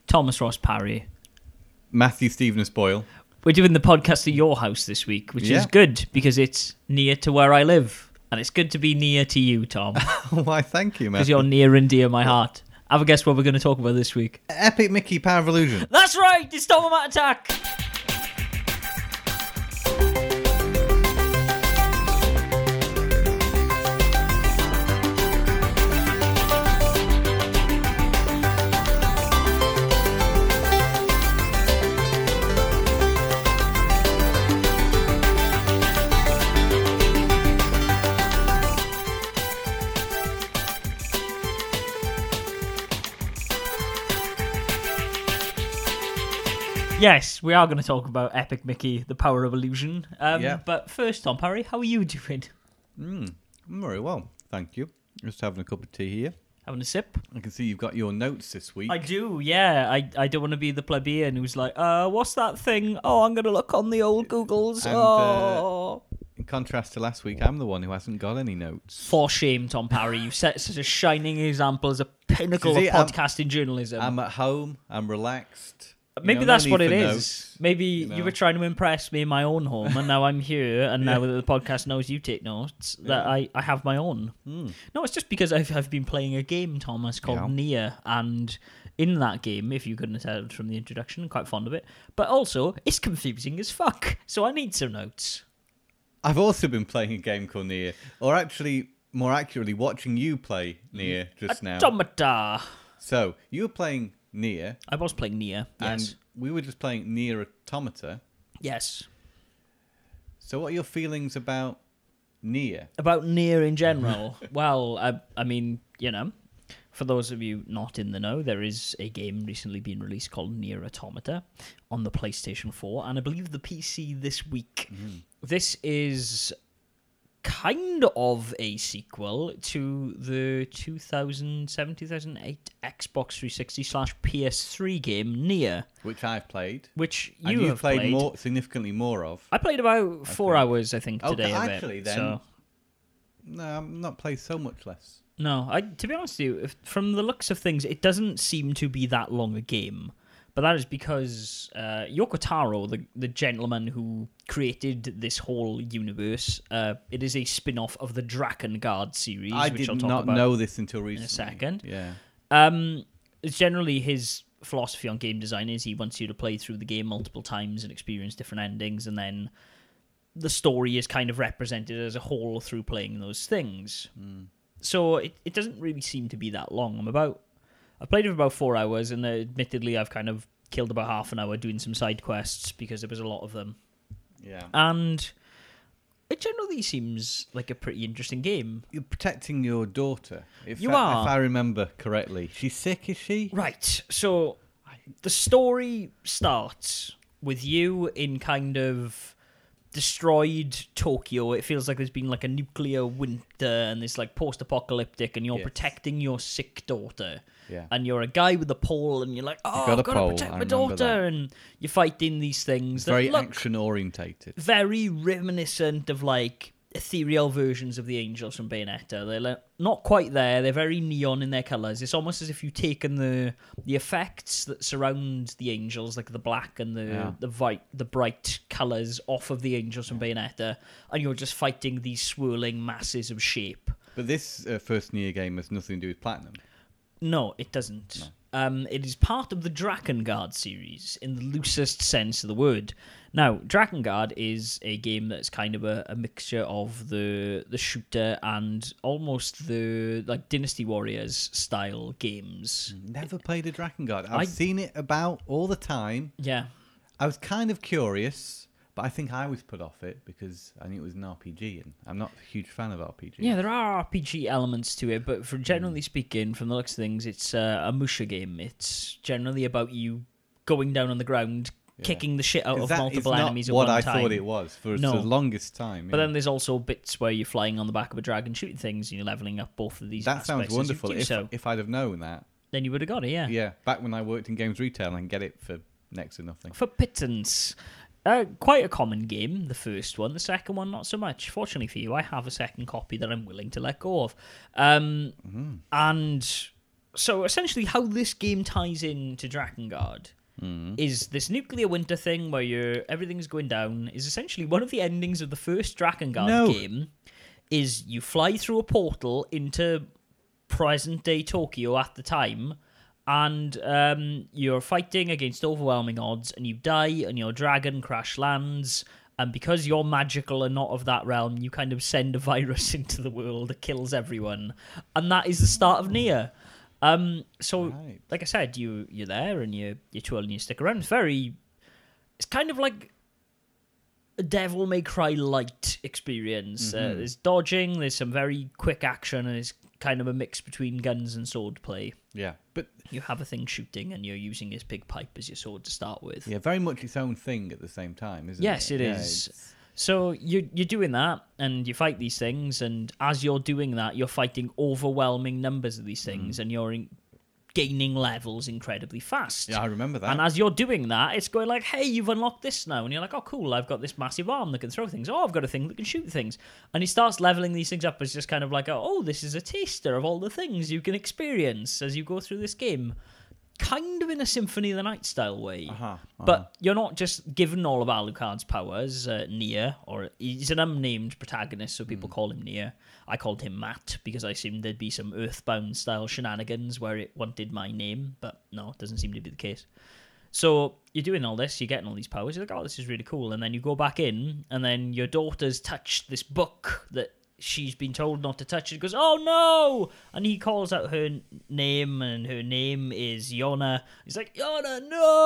Thomas Ross Parry. Matthew Stevens Boyle. We're doing the podcast at your house this week, which is good because it's near to where I live. And it's good to be near to you, Tom. Why, thank you, Matthew. Because you're near and dear my heart. Have a guess what we're going to talk about this week. Epic Mickey Power of Illusion. That's right! It's Tomomat Attack! Yes, we are going to talk about Epic Mickey, the Power of Illusion. But first, Tom Parry, how are you doing? I'm very well, thank you. Just having a cup of tea here. Having a sip? I can see you've got your notes this week. I do, yeah. I don't want to be the plebeian who's like, what's that thing? Oh, I'm going to look on the old Googles. And, in contrast to last week, I'm the one who hasn't got any notes. For shame, Tom Parry. You set such a shining example as a pinnacle of podcasting journalism. I'm at home. I'm relaxed. Maybe that's what it is. Maybe you were trying to impress me in my own home, and now I'm here, and now that the podcast knows you take notes, that I have my own. No, it's just because I've been playing a game, Thomas, called Nier, and in that game, if you couldn't tell from the introduction, I'm quite fond of it, but also, it's confusing as fuck, so I need some notes. I've also been playing a game called Nier, or actually, more accurately, watching you play Nier just now. Automata. So, you were playing Nier. I was playing Nier, yes. And we were just playing Nier Automata. Yes. So what are your feelings about Nier? About Nier in general? Well, I mean, for those of you not in the know, there is a game recently being released called Nier Automata on the PlayStation 4, and I believe the PC this week. This is kind of a sequel to the 2007-2008 Xbox 360/PS3 game Nier, which I've played, which you have played significantly more of. I played about 4 hours, I think, today. Actually, then, so. No, I've not played so much less. No, to be honest with you, from the looks of things, it doesn't seem to be that long a game. But that is because Yoko Taro, the gentleman who created this whole universe, it is a spin-off of the Drakengard series, which I'll talk about know this until recently. In a second. Yeah. It's generally his philosophy on game design is he wants you to play through the game multiple times and experience different endings, and then the story is kind of represented as a whole through playing those things. So it doesn't really seem to be that long. I played it for about 4 hours, and admittedly, I've kind of killed about half an hour doing some side quests because there was a lot of them. Yeah. And it generally seems like a pretty interesting game. You're protecting your daughter. If you are. If I remember correctly. She's sick, is she? Right. So the story starts with you in kind of destroyed Tokyo. It feels like there's been like a nuclear winter and it's like post-apocalyptic, and you're protecting your sick daughter. Yeah. And you're a guy with a pole, and you're like, I've got to protect my daughter. And you're fighting these things that very look action-orientated. very reminiscent of like ethereal versions of the angels from Bayonetta. They're like, not quite there. They're very neon in their colours. It's almost as if you've taken the effects that surround the angels, like the black and the bright colours off of the angels from Bayonetta, and you're just fighting these swirling masses of shape. But this first Nier game has nothing to do with Platinum. No, it doesn't. No. It is part of the Drakengard series, in the loosest sense of the word. Now, Drakengard is a game that's kind of a mixture of the shooter and almost the like Dynasty Warriors style games. Never played a Drakengard. I've seen it about all the time. Yeah. I was kind of curious, but I think I was put off it because I knew it was an RPG, and I'm not a huge fan of RPGs. Yeah, there are RPG elements to it, but generally speaking, from the looks of things, it's a Musha game. It's generally about you going down on the ground, kicking the shit out of multiple enemies at one time. What I thought it was for the longest time. But then there's also bits where you're flying on the back of a dragon shooting things, and you're leveling up both of these aspects. That sounds wonderful. If I'd have known that, then you would have got it, yeah. Yeah, back when I worked in games retail, I can get it for next to nothing. For pittance. Quite a common game, the first one. The second one, not so much. Fortunately for you, I have a second copy that I'm willing to let go of. And So essentially, how this game ties into Drakengard is this nuclear winter thing where everything's going down. Is essentially one of the endings of the first Drakengard game. Is you fly through a portal into present day Tokyo at the time, and you're fighting against overwhelming odds, and you die, and your dragon crash lands. And because you're magical and not of that realm, you kind of send a virus into the world that kills everyone. And that is the start of Nier. Right. Like I said, you're there and you're twirling your stick around. It's kind of like a Devil May Cry light experience. There's dodging, there's some very quick action, and it's kind of a mix between guns and swordplay. Yeah, but You have a thing shooting, and you're using his big pipe as your sword to start with. yeah, very much its own thing at the same time, isn't it? Yes, it is. So you're doing that, and you fight these things, and as you're doing that, you're fighting overwhelming numbers of these things, and you're gaining levels incredibly fast. Yeah, I remember that. And as you're doing that, it's going like, hey, you've unlocked this now. And you're like, oh, cool, I've got this massive arm that can throw things. Oh, I've got a thing that can shoot things. And he starts leveling these things up as just kind of like, oh, this is a taster of all the things you can experience as you go through this game. Kind of in a Symphony of the Night style way. But you're not just given all of Alucard's powers, Nier, or he's an unnamed protagonist, so people call him Nier. I called him Matt because I assumed there'd be some Earthbound style shenanigans where it wanted my name, but no, it doesn't seem to be the case. So you're doing all this, you're getting all these powers, you're like, oh, this is really cool. And then you go back in, and then your daughter's touched this book that she's been told not to touch. It goes, oh no! And he calls out her name, and her name is Yona. He's like, Yona,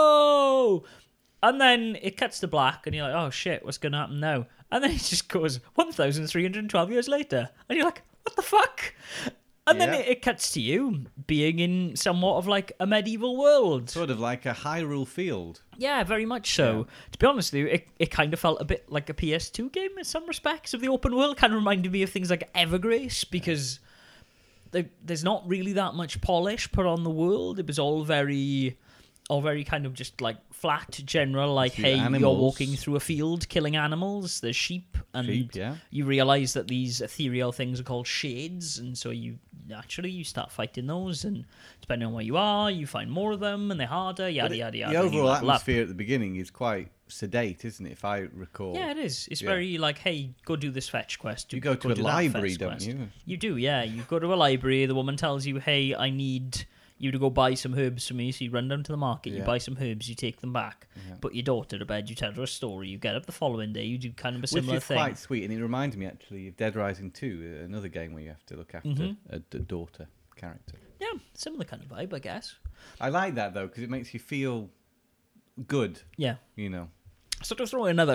no! And then it cuts to black, and you're like, oh shit, what's going to happen now? And then it just goes 1,312 years later. And you're like, what the fuck? And then it cuts to you being in somewhat of like a medieval world. Sort of like a Hyrule field. Yeah, very much so. Yeah. To be honest with you, it kind of felt a bit like a PS2 game in some respects of the open world. Kind of reminded me of things like Evergrace, because there's not really that much polish put on the world. It was all very kind of just like flat, general, like, hey, animals. You're walking through a field killing animals, there's sheep, and you realise that these ethereal things are called shades, and so you start fighting those, and depending on where you are, you find more of them, and they're harder, yada, yada, yada. The overall atmosphere at the beginning is quite sedate, isn't it, if I recall? Yeah, it is. It's very like, hey, go do this fetch quest. You go to a library, don't you? You do, yeah. You go to a library, the woman tells you, hey, I need you to go buy some herbs for me, so you run down to the market, you buy some herbs, you take them back, put your daughter to bed, you tell her a story, you get up the following day, you do kind of a similar thing. Which is quite sweet, and it reminds me actually of Dead Rising 2, another game where you have to look after a daughter character. Yeah, similar kind of vibe, I guess. I like that though, because it makes you feel good. Yeah. You know. So to throw another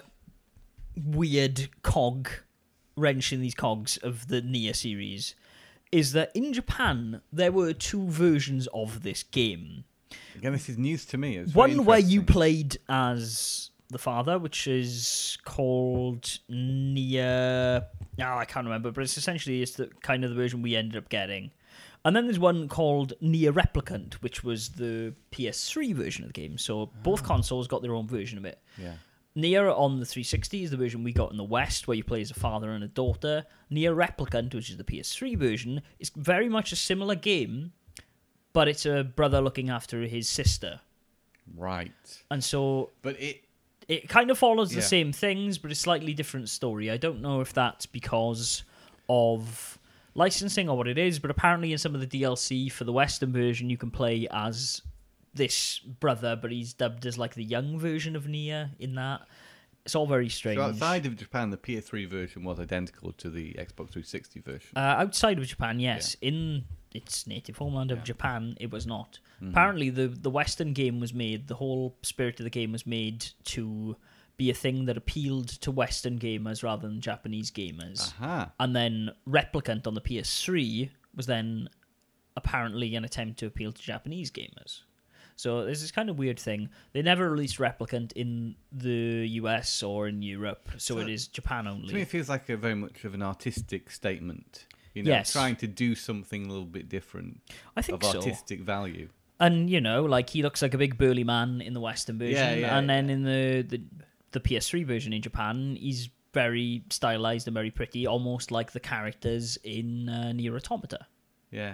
weird wrench in these cogs of the Nier series, is that in Japan, there were two versions of this game. Again, this is news to me. One where you played as the father, which is called Nier... I can't remember, but it's the kind of the version we ended up getting. And then there's one called Nier Replicant, which was the PS3 version of the game. So both consoles got their own version of it. Yeah. Nier on the 360 is the version we got in the West, where you play as a father and a daughter. Nier Replicant, which is the PS3 version, is very much a similar game, but it's a brother looking after his sister. Right. And so... But it kind of follows the same things, but a slightly different story. I don't know if that's because of licensing or what it is, but apparently in some of the DLC for the Western version, you can play as this brother, but he's dubbed as like the young version of Nier in that. It's all very strange. So outside of Japan, the PS3 version was identical to the Xbox 360 version? Outside of Japan, yes. Yeah. In its native homeland of Japan, it was not. Mm-hmm. Apparently, the Western game was made, the whole spirit of the game was made to be a thing that appealed to Western gamers rather than Japanese gamers. Uh-huh. And then Replicant on the PS3 was then apparently an attempt to appeal to Japanese gamers. So there's this kind of weird thing. They never released Replicant in the US or in Europe, so it is Japan only. To me, it feels like a very much of an artistic statement. You know, trying to do something a little bit different. I think of artistic value. And, you know, like he looks like a big burly man in the Western version, then in the PS3 version in Japan, he's very stylized and very pretty, almost like the characters in Nier Automata. Yeah.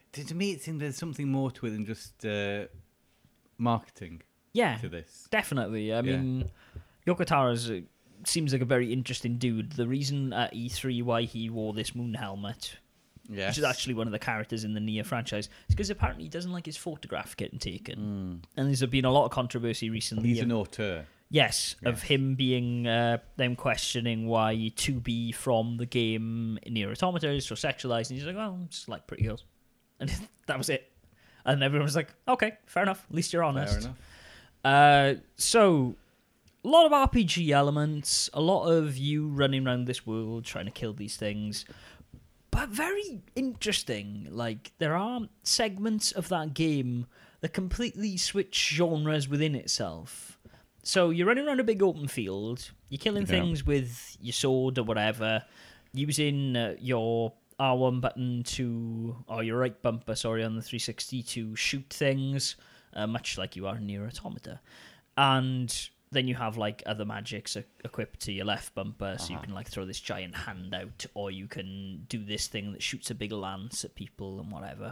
To me, it seems there's something more to it than just marketing Yeah, to this. definitely. I mean, Yoko Tara's seems like a very interesting dude. The reason at E3 why he wore this moon helmet, Yes. which is actually one of the characters in the Nier franchise, is because apparently he doesn't like his photograph getting taken. And there's been a lot of controversy recently. He's an auteur. Yes, of him being them questioning why 2B from the game Nier Automata is so sexualized, and he's like, "Well, I just like pretty girls," and that was it. And everyone was like, "Okay, fair enough. At least you're honest." Fair enough. So, a lot of RPG elements, a lot of you running around this world trying to kill these things, but very interesting. Like, there are segments of that game that completely switch genres within itself. So you're running around a big open field, you're killing things with your sword or whatever, using your R1 button or your right bumper, on the 360 to shoot things, much like you are in Nier Automata. And then you have like other magics equipped to your left bumper, so you can like throw this giant hand out, or you can do this thing that shoots a big lance at people and whatever.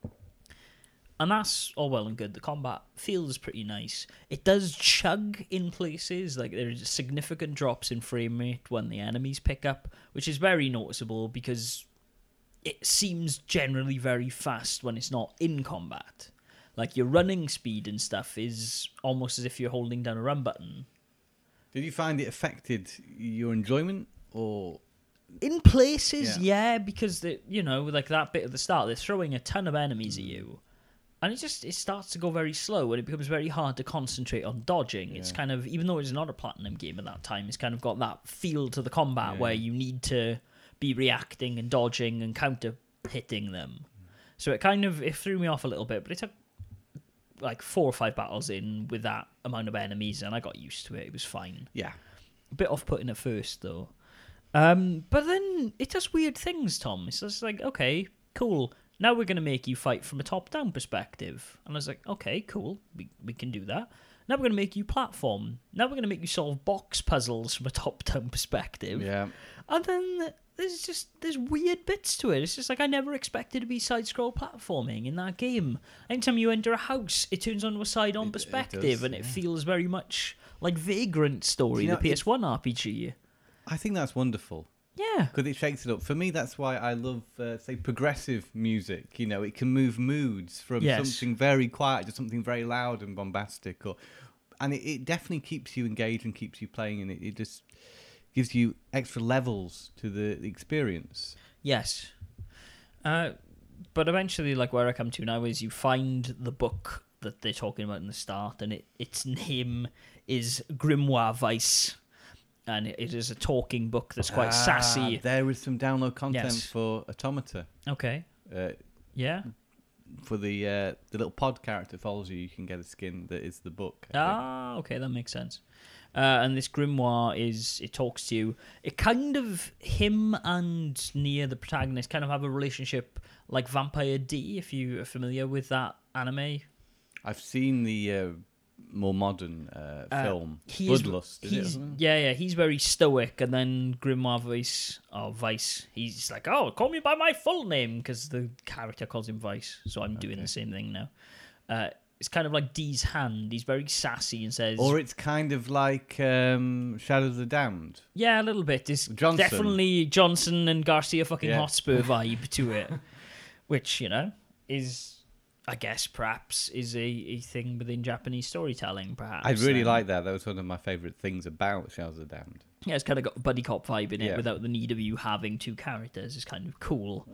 And that's all well and good. The combat feels pretty nice. It does chug in places. Like, there's significant drops in frame rate when the enemies pick up, which is very noticeable because it seems generally very fast when it's not in combat. Like, your running speed and stuff is almost as if you're holding down a run button. Did you find it affected your enjoyment, or...? In places, yeah, because, like that bit at the start, they're throwing a ton of enemies at you. And it starts to go very slow, and it becomes very hard to concentrate on dodging. It's kind of, even though it's not a Platinum game at that time, it's kind of got that feel to the combat where you need to be reacting and dodging and counter hitting them. So it threw me off a little bit, but it took like 4 or 5 battles in with that amount of enemies, and I got used to it. It was fine. Yeah. A bit off-putting at first, though. But then it does weird things, Tom. It's just like, okay, cool. Now we're going to make you fight from a top-down perspective. And I was like, okay, cool. We can do that. Now we're going to make you platform. Now we're going to make you solve box puzzles from a top-down perspective. Yeah. And then there's weird bits to it. It's just like, I never expected to be side-scroll platforming in that game. Anytime you enter a house, it turns onto a side-on perspective, it does, and it feels very much like Vagrant Story, the PS1 RPG. I think that's wonderful. Yeah. Because it shakes it up. For me, that's why I love, say, progressive music. It can move moods from something very quiet to something very loud and bombastic. And it definitely keeps you engaged and keeps you playing, and it just gives you extra levels to the experience. Yes. But eventually, like, where I come to now is you find the book that they're talking about in the start, and its name is Grimoire Vice. And it is a talking book that's quite sassy. There is some download content for Automata. Okay. Yeah. For the little pod character that follows you can get a skin that is the book. Okay, that makes sense. And this grimoire it talks to you. It kind of, him and Nier, the protagonist, kind of have a relationship like Vampire D, if you are familiar with that anime. I've seen the more modern film, Bloodlust. He's very stoic, and then Grimoire Vice, he's like, oh, call me by my full name, because the character calls him Vice, so I'm doing the same thing now. It's kind of like D's hand. He's very sassy and says... Or it's kind of like Shadow of the Damned. Yeah, a little bit. It's Johnson. Definitely Johnson and Garcia fucking Hotspur vibe to it, which, is... I guess perhaps is a thing within Japanese storytelling, perhaps. I really like that. That was one of my favourite things about Shadows of the Damned. Yeah, it's kind of got a buddy cop vibe in it without the need of you having 2 characters. It's kind of cool.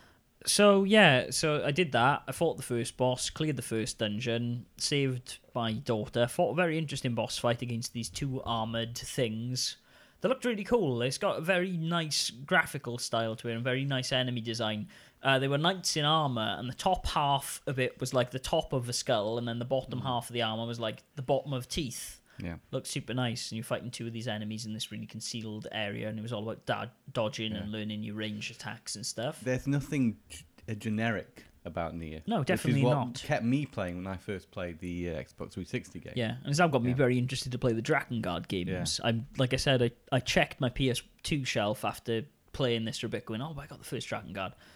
So I did that. I fought the first boss, cleared the first dungeon, saved my daughter, fought a very interesting boss fight against these 2 armoured things. They looked really cool. It's got a very nice graphical style to it and very nice enemy design. They were knights in armour, and the top half of it was like the top of a skull, and then the bottom half of the armour was like the bottom of teeth. Yeah. Looked super nice, and you're fighting 2 of these enemies in this really concealed area, and it was all about dodging and learning new range attacks and stuff. There's nothing generic about Nier. No, definitely which is what not. Kept me playing when I first played the Xbox 360 game. Yeah, and it's now got me very interested to play the Drakengard games. Yeah. Like I said, I checked my PS2 shelf after playing this for a bit, going, oh, I got the first Drakengard.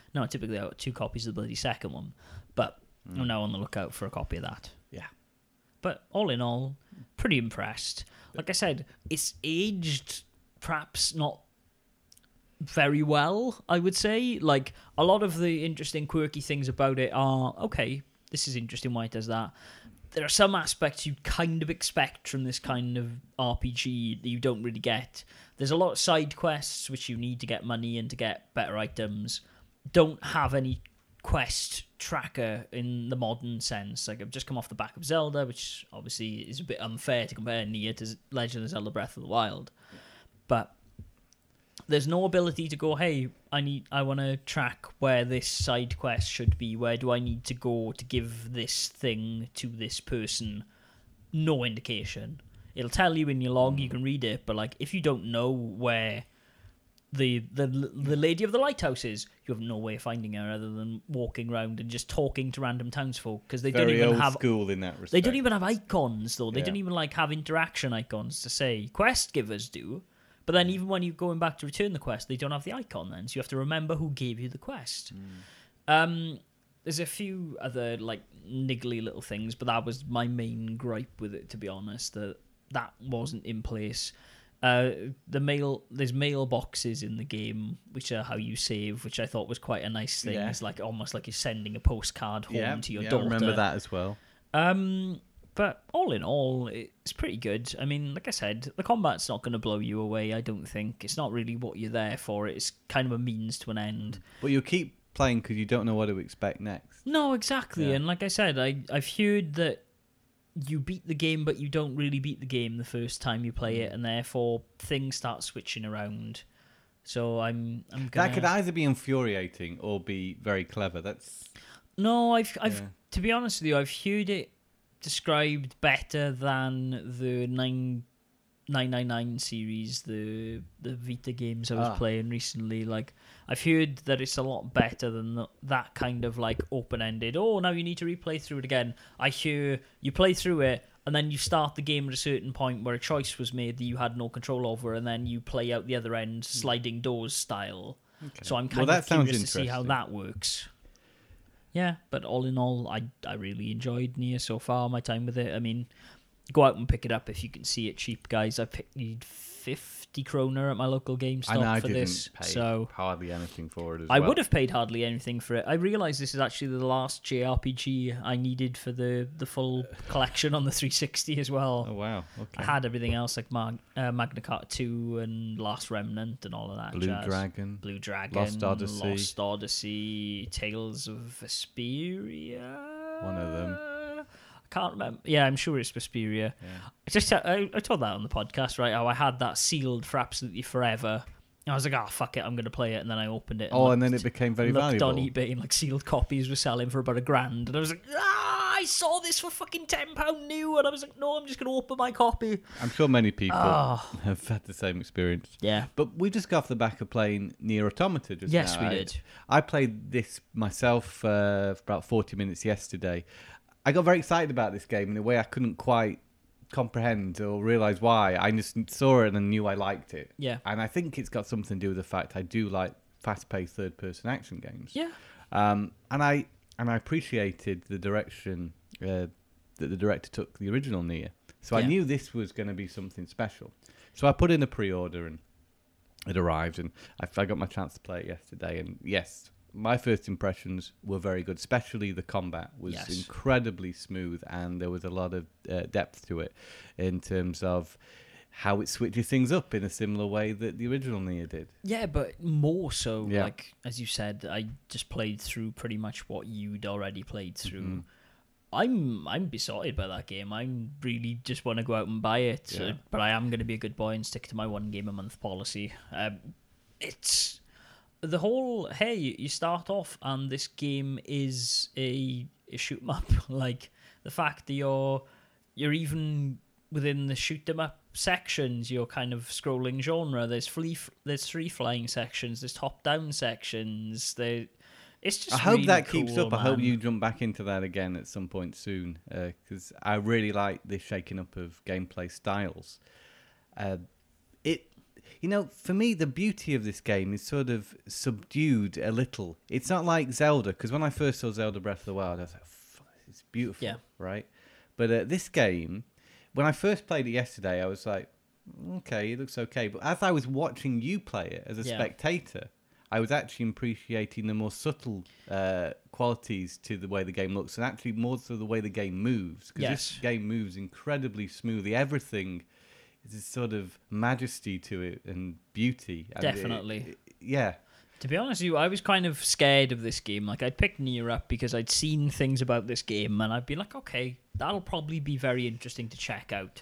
No, typically I got 2 copies of the bloody second one, but I'm now on the lookout for a copy of that. Yeah. But all in all, pretty impressed. Like I said, it's aged perhaps not very well, I would say. Like, a lot of the interesting, quirky things about it are, okay, this is interesting why it does that. There are some aspects you kind of expect from this kind of RPG that you don't really get. There's a lot of side quests which you need to get money and to get better items. Don't have any quest tracker in the modern sense. Like, I've just come off the back of Zelda, which obviously is a bit unfair to compare Nier to Legend of Zelda Breath of the Wild. But there's no ability to go, hey, I want to track where this side quest should be. Where do I need to go to give this thing to this person? No indication. It'll tell you in your log, you can read it, but like if you don't know where the Lady of the Lighthouse is, you have no way of finding her other than walking around and just talking to random townsfolk, because they don't even have school in that respect. They don't even have icons though. They don't even like have interaction icons to say. Quest givers do. But then even when you're going back to return the quest, they don't have the icon then. So you have to remember who gave you the quest. There's a few other like niggly little things, but that was my main gripe with it, to be honest, that wasn't in place. There's mailboxes in the game, which are how you save, which I thought was quite a nice thing. Yeah. It's like almost like you're sending a postcard home to your daughter. I remember that as well. But all in all, it's pretty good. I mean, like I said, the combat's not going to blow you away, I don't think. It's not really what you're there for. It's kind of a means to an end. But you'll keep playing because you don't know what to expect next. No, exactly. Yeah. And like I said, I've heard that you beat the game, but you don't really beat the game the first time you play it, and therefore things start switching around. So I'm gonna... That could either be infuriating or be very clever. No, I've to be honest with you, I've heard it described better than the 999 series, the Vita games I was playing recently. Like, I've heard that it's a lot better than that kind of like open-ended, now you need to replay through it again. I hear you play through it and then you start the game at a certain point where a choice was made that you had no control over, and then you play out the other end sliding doors style. Okay. So I'm kind of curious to see how that works. Yeah, but all in all, I really enjoyed Nier so far, my time with it. I mean, go out and pick it up if you can see it cheap, guys. I paid 50 kroner at my local GameStop for this. Pay so hardly anything for it as I would have paid hardly anything for it. I realised this is actually the last JRPG I needed for the full collection on the 360 as well. Oh, wow. Okay. I had everything else like Magna Carta 2 and Last Remnant and all of that Blue Dragon, Lost Odyssey, Tales of Vesperia. One of them. Can't remember. Yeah, I'm sure it's Vesperia. Yeah. I told that on the podcast, right? How I had that sealed for absolutely forever. And I was like, fuck it, I'm going to play it. And then I opened it. And then it became very valuable. Looked on eBay and like sealed copies were selling for about $1,000. And I was like, I saw this for fucking £10 new. And I was like, no, I'm just going to open my copy. I'm sure many people have had the same experience. Yeah. But we just got off the back of playing Nier Automata just now. Yes, we did. I played this myself for about 40 minutes yesterday. I got very excited about this game in a way I couldn't quite comprehend or realise why. I just saw it and knew I liked it. Yeah. And I think it's got something to do with the fact I do like fast-paced third-person action games. Yeah. And I appreciated the direction that the director took the original Nier. So I knew this was going to be something special. So I put in a pre-order and it arrived, and I got my chance to play it yesterday. And yes, my first impressions were very good, especially the combat was incredibly smooth, and there was a lot of depth to it in terms of how it switches things up in a similar way that the original Nier did. Yeah, but more so, like, as you said, I just played through pretty much what you'd already played through. Mm-hmm. I'm besotted by that game. I really just want to go out and buy it, but I am going to be a good boy and stick to my one game a month policy. It's... the whole, hey, you start off and this game is a shoot 'em up. Like, the fact that you're even within the shoot 'em up sections, you're kind of scrolling genre. There's free flying sections, there's top down sections. It's just. I hope really that cool, keeps up. man. I hope you jump back into that again at some point soon, because I really like this shaking up of gameplay styles. For me, the beauty of this game is sort of subdued a little. It's not like Zelda, because when I first saw Zelda Breath of the Wild, I was like, it's beautiful, right? But this game, when I first played it yesterday, I was like, okay, it looks okay. But as I was watching you play it as a spectator, I was actually appreciating the more subtle qualities to the way the game looks, and actually more so the way the game moves. Because this game moves incredibly smoothly. Everything is this sort of majesty to it and beauty. And definitely. Yeah. To be honest with you, I was kind of scared of this game. Like, I'd picked Nier up because I'd seen things about this game, and I'd be like, okay, that'll probably be very interesting to check out.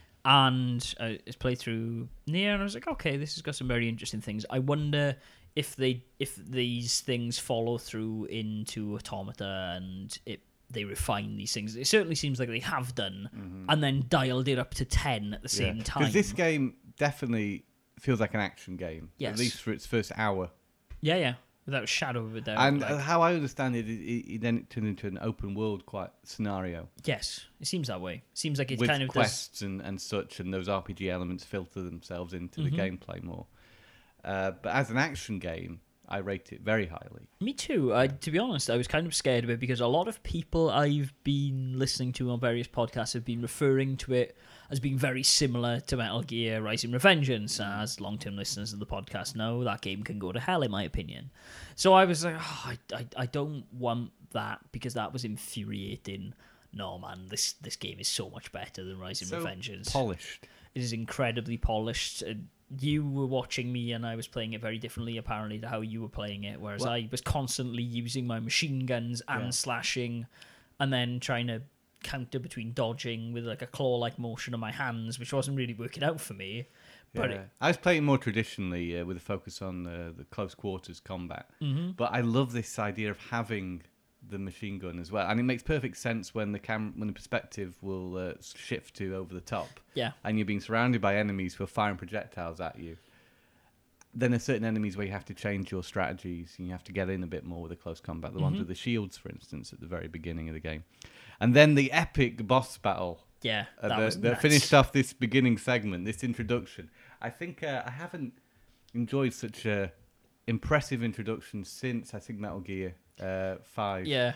And I played through Nier, and I was like, okay, this has got some very interesting things. I wonder if these things follow through into Automata and they refine these things. It certainly seems like they have done, and then dialed it up to 10 at the same time. Because this game definitely feels like an action game, at least for its first hour. Yeah, without a shadow of a doubt. And how I understand it, it then turned into an open world quite scenario. Yes, it seems that way. It seems like it with kind of quests and such, and those RPG elements filter themselves into the gameplay more. But as an action game, I rate it very highly. Me too. To be honest, I was kind of scared of it because a lot of people I've been listening to on various podcasts have been referring to it as being very similar to Metal Gear Rising: Revengeance. As long-term listeners of the podcast know, that game can go to hell, in my opinion. So I was like, I don't want that because that was infuriating. No, man, this game is so much better than Rising: Revengeance. Polished. It is incredibly polished. You were watching me and I was playing it very differently, apparently, to how you were playing it, whereas I was constantly using my machine guns and slashing and then trying to counter between dodging with like a claw-like motion of my hands, which wasn't really working out for me. But I was playing more traditionally with a focus on the close quarters combat. But I love this idea of having the machine gun as well, and it makes perfect sense when the perspective will shift to over the top, and you're being surrounded by enemies who are firing projectiles at you. Then there's certain enemies where you have to change your strategies and you have to get in a bit more with the close combat, the ones with the shields, for instance, at the very beginning of the game. And then the epic boss battle that finished off this beginning segment, this introduction. I think I haven't enjoyed such a impressive introduction since, I think, Metal Gear 5. Yeah.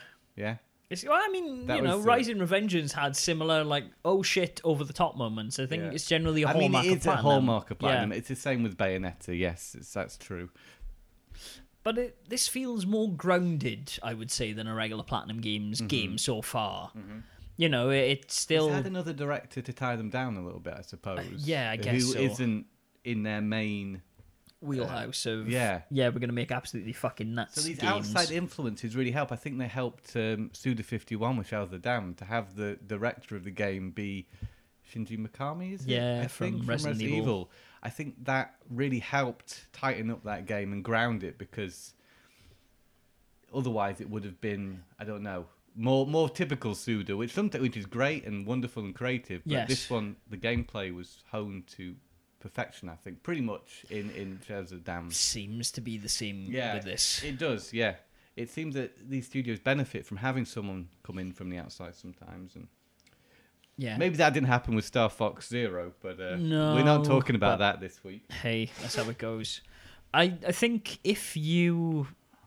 Rising: Revengeance had similar, like, oh shit, over the top moments. I think it's generally a hallmark of Platinum. It's a hallmark of Platinum. It's the same with Bayonetta, yes, that's true. But this feels more grounded, I would say, than a regular Platinum game so far. It's still... It's had another director to tie them down a little bit, I suppose. I guess so. Who isn't in their main... wheelhouse of we're going to make absolutely fucking nuts so these games. Outside influences really help. I think they helped Suda51 with Shadow of the Damned to have the director of the game be Shinji Mikami, is it? From Resident Evil. I think that really helped tighten up that game and ground it, because otherwise it would have been, I don't know, more typical Suda, which is great and wonderful and creative, but this one, the gameplay was honed to perfection, I think, pretty much in Shadows of the Damned. Seems to be the same with this. It does, yeah. It seems that these studios benefit from having someone come in from the outside sometimes, and maybe that didn't happen with Star Fox Zero, but no, we're not talking about that this week. Hey, that's how it goes. I think if you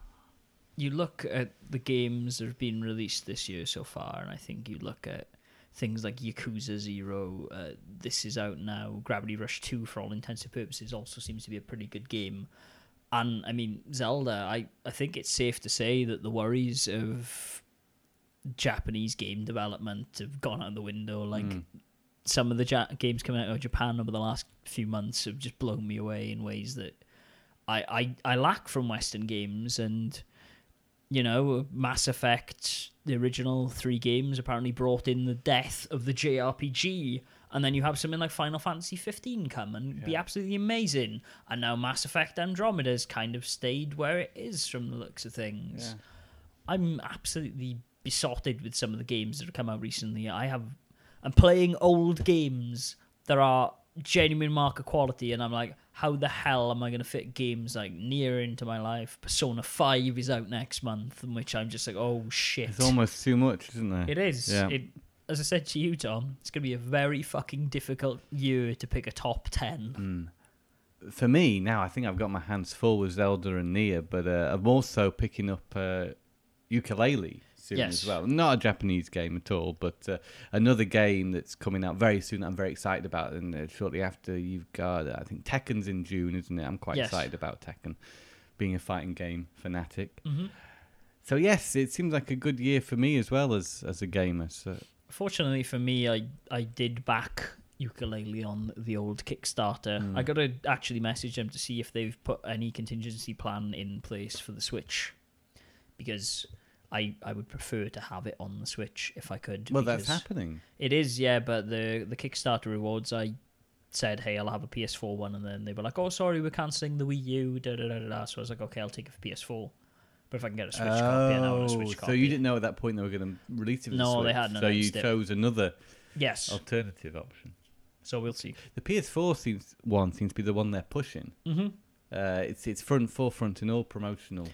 look at the games that have been released this year so far, and I think you look at things like Yakuza 0, this is out now. Gravity Rush 2, for all intents and purposes, also seems to be a pretty good game. And, I mean, Zelda, I think it's safe to say that the worries of Japanese game development have gone out the window. Like, some of the games coming out of Japan over the last few months have just blown me away in ways that I lack from Western games. And, Mass Effect, the original 3 games, apparently brought in the death of the JRPG, and then you have something like Final Fantasy 15 come and be absolutely amazing, and now Mass Effect Andromeda's kind of stayed where it is from the looks of things. I'm absolutely besotted with some of the games that have come out recently. I'm playing old games that are genuine mark of quality, and I'm like, how the hell am I going to fit games like Nier into my life? Persona 5 is out next month, in which I'm just like, oh shit. It's almost too much, isn't there? It is. Yeah. As I said to you, Tom, it's going to be a very fucking difficult year to pick a top 10. for me now, I think I've got my hands full with Zelda and Nier, but I'm also picking up Yooka-Laylee soon as well. Not a Japanese game at all, but another game that's coming out very soon that I'm very excited about. And shortly after, you've got, I think Tekken's in June, isn't it? I'm quite excited about Tekken, being a fighting game fanatic. Mm-hmm. So yes, it seems like a good year for me as well as a gamer. So. Fortunately for me, I did back Yooka-Laylee on the old Kickstarter. I got to actually message them to see if they've put any contingency plan in place for the Switch, because I would prefer to have it on the Switch if I could. Well, that's happening. It is, yeah, but the Kickstarter rewards, I said, hey, I'll have a PS4 one, and then they were like, oh, sorry, we're cancelling the Wii U, da-da-da-da-da. So I was like, okay, I'll take it for PS4. But if I can get a Switch copy, I want a Switch copy. So you didn't know at that point they were going to release it for the Switch? No, they hadn't. So you chose another alternative option. So we'll see. The PS4 seems to be the one they're pushing. Mm-hmm. It's forefront in all promotional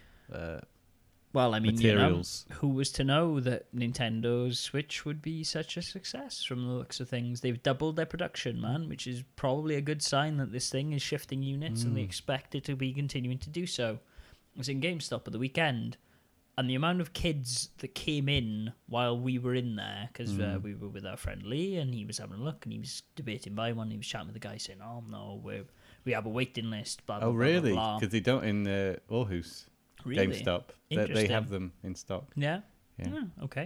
well, I mean, materials. Who was to know that Nintendo's Switch would be such a success from the looks of things? They've doubled their production, man, which is probably a good sign that this thing is shifting units, and they expect it to be continuing to do so. I was in GameStop at the weekend, and the amount of kids that came in while we were in there, because we were with our friend Lee, and he was having a look, and he was debating by one, and he was chatting with the guy saying, oh, no, we have a waiting list, blah, blah, blah, really? blah. Because they don't in Aarhus. Really? GameStop. They have them in stock. Yeah? Okay.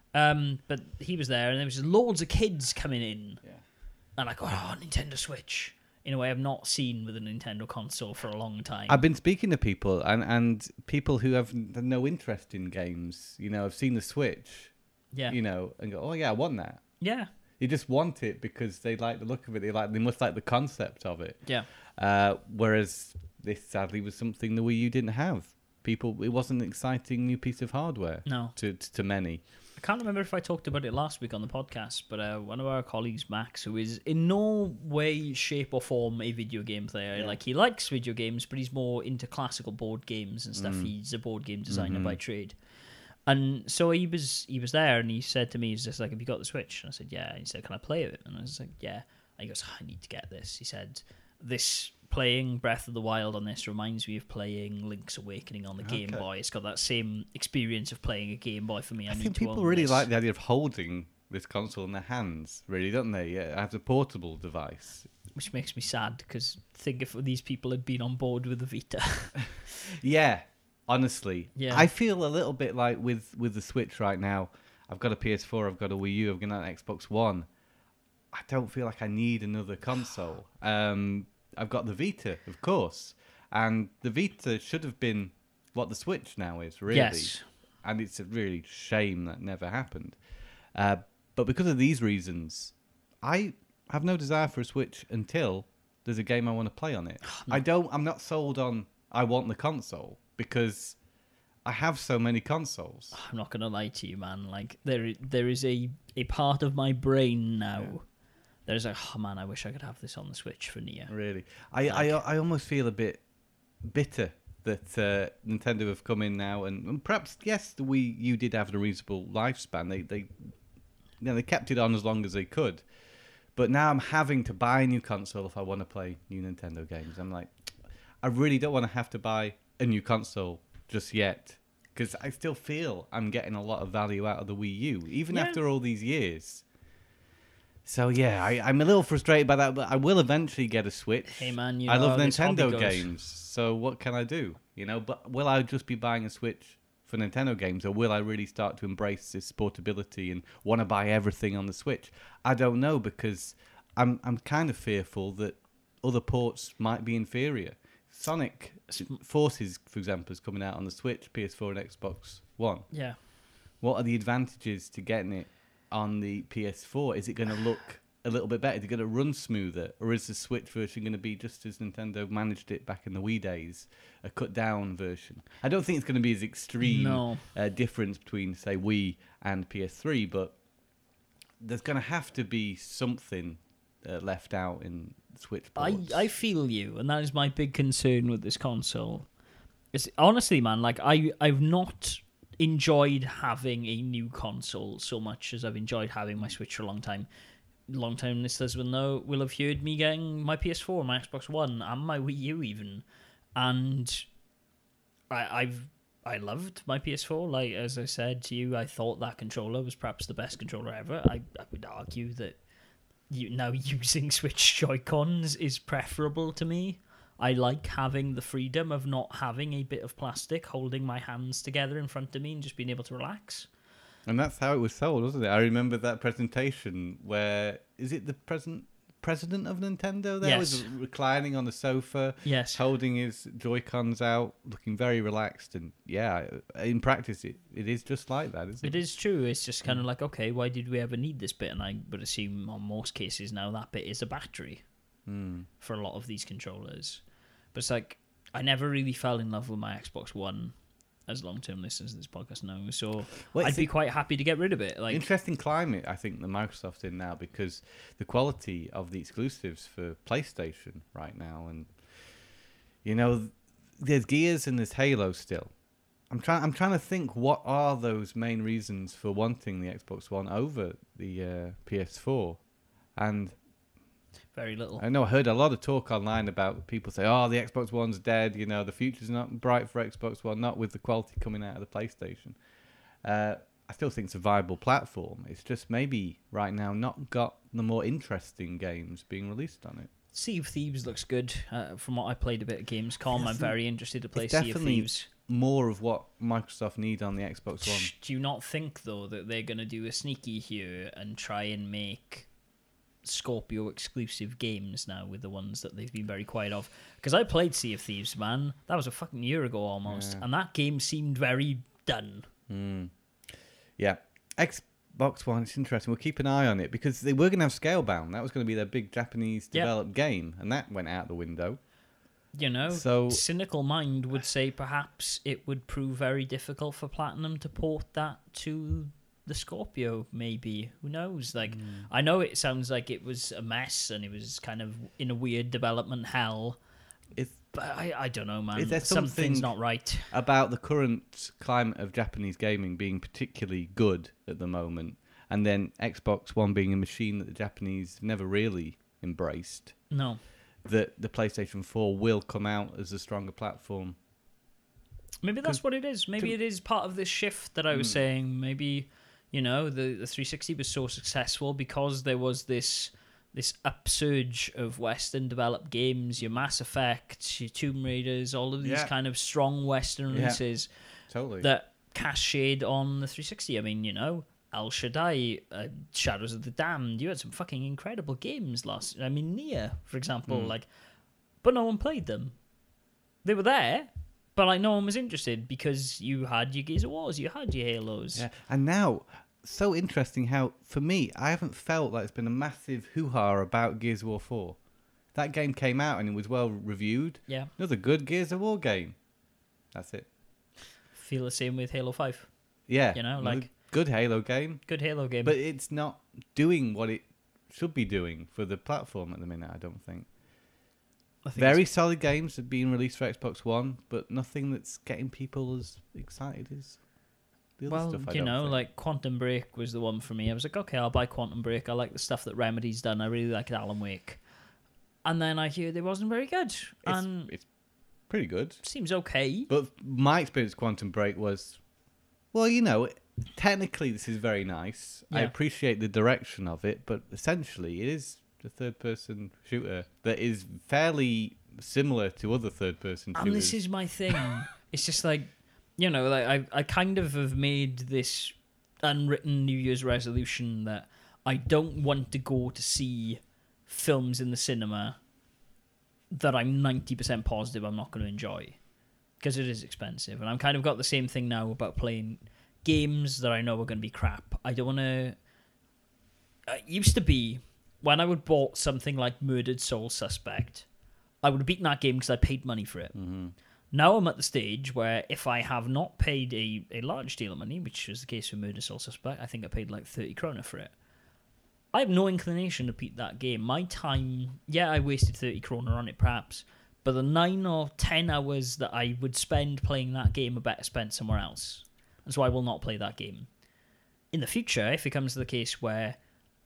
But he was there, and there was loads of kids coming in. Yeah. And I go, oh, Nintendo Switch. In a way I've not seen with a Nintendo console for a long time. I've been speaking to people, and people who have no interest in games, have seen the Switch, and go, oh, yeah, I want that. Yeah. You just want it because they like the look of it. They must like the concept of it. Yeah. Whereas this, sadly, was something the Wii U didn't have. It wasn't an exciting new piece of hardware. No. To many. I can't remember if I talked about it last week on the podcast, but one of our colleagues, Max, who is in no way, shape, or form a video game player. Yeah. Like, he likes video games, but he's more into classical board games and stuff. He's a board game designer by trade. And so he was there, and he said to me, he's just like, have you got the Switch? And I said, yeah. And he said, can I play it? And I was like, yeah. And he goes, I need to get this. He said, playing Breath of the Wild on this reminds me of playing Link's Awakening on the Game Boy. It's got that same experience of playing a Game Boy for me. I think people really like the idea of holding this console in their hands, really, don't they? Yeah, as a portable device. Which makes me sad, because think if these people had been on board with the Vita. Yeah, honestly. Yeah. I feel a little bit like with the Switch right now. I've got a PS4, I've got a Wii U, I've got an Xbox One. I don't feel like I need another console. I've got the Vita, of course, and the Vita should have been what the Switch now is, really. Yes. And it's a really shame that never happened. But because of these reasons, I have no desire for a Switch until there's a game I want to play on it. No. I'm not sold on I want the console, because I have so many consoles. I'm not going to lie to you, man. Like, there is a part of my brain now. Yeah. There's like, oh man, I wish I could have this on the Switch for Nier. Really? I almost feel a bit bitter that Nintendo have come in now, and perhaps, yes, the Wii U did have a reasonable lifespan. They kept it on as long as they could. But now I'm having to buy a new console if I want to play new Nintendo games. I'm like, I really don't want to have to buy a new console just yet, because I still feel I'm getting a lot of value out of the Wii U, even after all these years. So yeah, I'm a little frustrated by that, but I will eventually get a Switch. Hey man, I love Nintendo games, so what can I do? But will I just be buying a Switch for Nintendo games, or will I really start to embrace this portability and want to buy everything on the Switch? I don't know, because I'm kind of fearful that other ports might be inferior. Sonic Forces, for example, is coming out on the Switch, PS4, and Xbox One. Yeah. What are the advantages to getting it on the PS4? Is it going to look a little bit better? Is it going to run smoother? Or is the Switch version going to be just as Nintendo managed it back in the Wii days, a cut-down version? I don't think it's going to be as extreme difference between, say, Wii and PS3, but there's going to have to be something left out in Switch ports. I feel you, and that is my big concern with this console. It's, honestly, man, like I've not enjoyed having a new console so much as I've enjoyed having my Switch for a long time. long-time listeners will have heard me getting my PS4, my Xbox One, and my Wii U even, and I loved my PS4. Like, as I said to you, I thought that controller was perhaps the best controller ever. I would argue that now using Switch Joy-Cons is preferable to me. I like having the freedom of not having a bit of plastic holding my hands together in front of me and just being able to relax. And that's how it was sold, wasn't it? I remember that presentation where, is it the president of Nintendo there? Yes. Was reclining on the sofa, yes, holding his Joy-Cons out, looking very relaxed. And yeah, in practice, it is just like that, isn't it? It is true. It's just kind of like, okay, why did we ever need this bit? And I would assume on most cases now that bit is a battery for a lot of these controllers. But it's like, I never really fell in love with my Xbox One, as long-term listeners of this podcast know. So I'd be quite happy to get rid of it. Like, interesting climate, I think, that Microsoft's in now, because the quality of the exclusives for PlayStation right now, and there's Gears and there's Halo still. I'm trying to think, what are those main reasons for wanting the Xbox One over the PS4, and very little. I know I heard a lot of talk online about people say, oh, the Xbox One's dead, the future's not bright for Xbox One, not with the quality coming out of the PlayStation. I still think it's a viable platform. It's just maybe right now not got the more interesting games being released on it. Sea of Thieves looks good. From what I played a bit of Gamescom, I'm very interested to play Sea of Thieves. More of what Microsoft need on the Xbox One. Do you not think, though, that they're going to do a sneaky here and try and make Scorpio exclusive games now with the ones that they've been very quiet of? Because I played Sea of Thieves, man. That was a fucking year ago almost. Yeah. And that game seemed very done. Yeah. Xbox One, it's interesting. We'll keep an eye on it, because they were going to have Scalebound. That was going to be their big Japanese developed game, and that went out the window. So cynical mind would say perhaps it would prove very difficult for Platinum to port that to the Scorpio, maybe. Who knows? Like, I know it sounds like it was a mess and it was kind of in a weird development hell. But I don't know, man. Something's not right about the current climate of Japanese gaming being particularly good at the moment, and then Xbox One being a machine that the Japanese never really embraced. No. That the PlayStation 4 will come out as a stronger platform. Maybe that's what it is. Maybe it is part of this shift that I was saying. Maybe, the 360 was so successful because there was this upsurge of Western developed games, your Mass Effect, your Tomb Raiders, all of these kind of strong Western releases that cast shade on the 360. I mean, El Shaddai, Shadows of the Damned, you had some fucking incredible games Nier, for example, but no one played them. They were there, but no one was interested because you had your Gears of Wars, you had your Halos. Yeah, and now, so interesting how, for me, I haven't felt like it's been a massive hoo-ha about Gears of War 4. That game came out and it was well reviewed. Yeah. Another good Gears of War game. That's it. Feel the same with Halo 5. Yeah. Good Halo game. Good Halo game. But it's not doing what it should be doing for the platform at the minute, I don't think. Very solid games are being released for Xbox One, but nothing that's getting people as excited as the other stuff. Like Quantum Break was the one for me. I was like, okay, I'll buy Quantum Break. I like the stuff that Remedy's done. I really like Alan Wake. And then I hear it wasn't very good. It's pretty good. Seems okay. But my experience with Quantum Break was, technically this is very nice. Yeah. I appreciate the direction of it, but essentially it is a third-person shooter that is fairly similar to other third-person shooters. And this is my thing. It's just like, I kind of have made this unwritten New Year's resolution that I don't want to go to see films in the cinema that I'm 90% positive I'm not going to enjoy, because it is expensive. And I've kind of got the same thing now about playing games that I know are going to be crap. I don't want to... It used to be, when I would bought something like Murdered Soul Suspect, I would have beaten that game because I paid money for it. Mm-hmm. Now I'm at the stage where if I have not paid a large deal of money, which was the case for Murder Soul Suspect, I think I paid like 30 krona for it. I have no inclination to beat that game. My time, I wasted 30 krona on it perhaps, but the 9 or 10 hours that I would spend playing that game are better spent somewhere else. And so I will not play that game. In the future, if it comes to the case where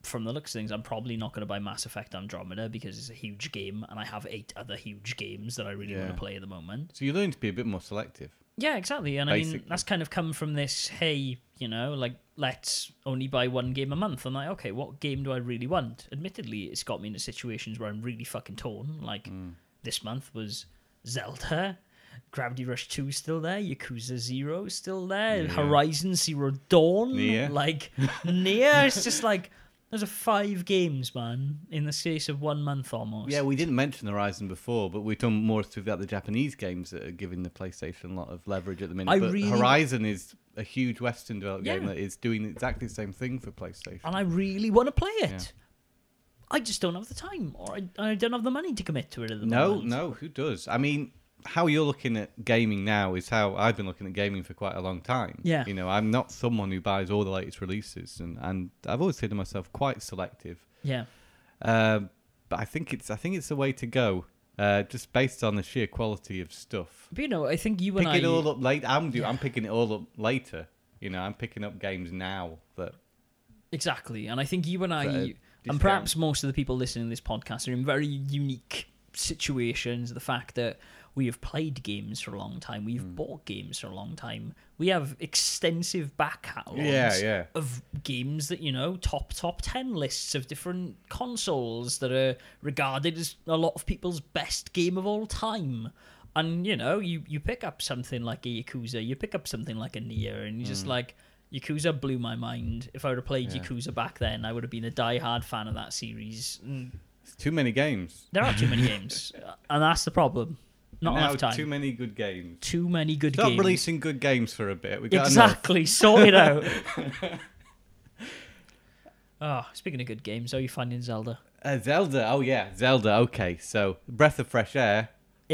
from the looks of things, I'm probably not going to buy Mass Effect Andromeda because it's a huge game, and I have 8 other huge games that I really want to play at the moment. So you're learning to be a bit more selective. Yeah, exactly. And basically. I mean, that's kind of come from this, hey, like, let's only buy one game a month. I'm like, okay, what game do I really want? Admittedly, it's got me into situations where I'm really fucking torn. Like, this month was Zelda, Gravity Rush 2 is still there, Yakuza 0 is still there, Horizon Zero Dawn, like, Nier. It's just like, those are 5 games, man, in the space of 1 month almost. Yeah, we didn't mention Horizon before, but we're talking more about the Japanese games that are giving the PlayStation a lot of leverage at the minute. Horizon is a huge Western developed game that is doing exactly the same thing for PlayStation. And I really want to play it. Yeah. I just don't have the time, or I don't have the money to commit to it at the moment. No, who does? I mean, how you're looking at gaming now is how I've been looking at gaming for quite a long time. Yeah. I'm not someone who buys all the latest releases, and I've always considered myself quite selective. Yeah. But I think it's the way to go, just based on the sheer quality of stuff. But I think you and Pick it all up late. I'm picking it all up later. I'm picking up games now that. Exactly, and I think you and I, and perhaps most of the people listening to this podcast, are in very unique situations. The fact that we have played games for a long time. We've bought games for a long time. We have extensive back catalogs of games that, top 10 lists of different consoles that are regarded as a lot of people's best game of all time. And, you pick up something like a Yakuza, you pick up something like a Nier, and you're just like, Yakuza blew my mind. If I would have played Yakuza back then, I would have been a die-hard fan of that series. It's too many games. There are too many games, and that's the problem. Not enough time. Too many good games. Too many good games. Stop releasing good games for a bit. Exactly. Sort it out. Speaking of good games, how are you finding Zelda? Zelda. Oh, yeah. Zelda. Okay. So, Breath of Fresh Air.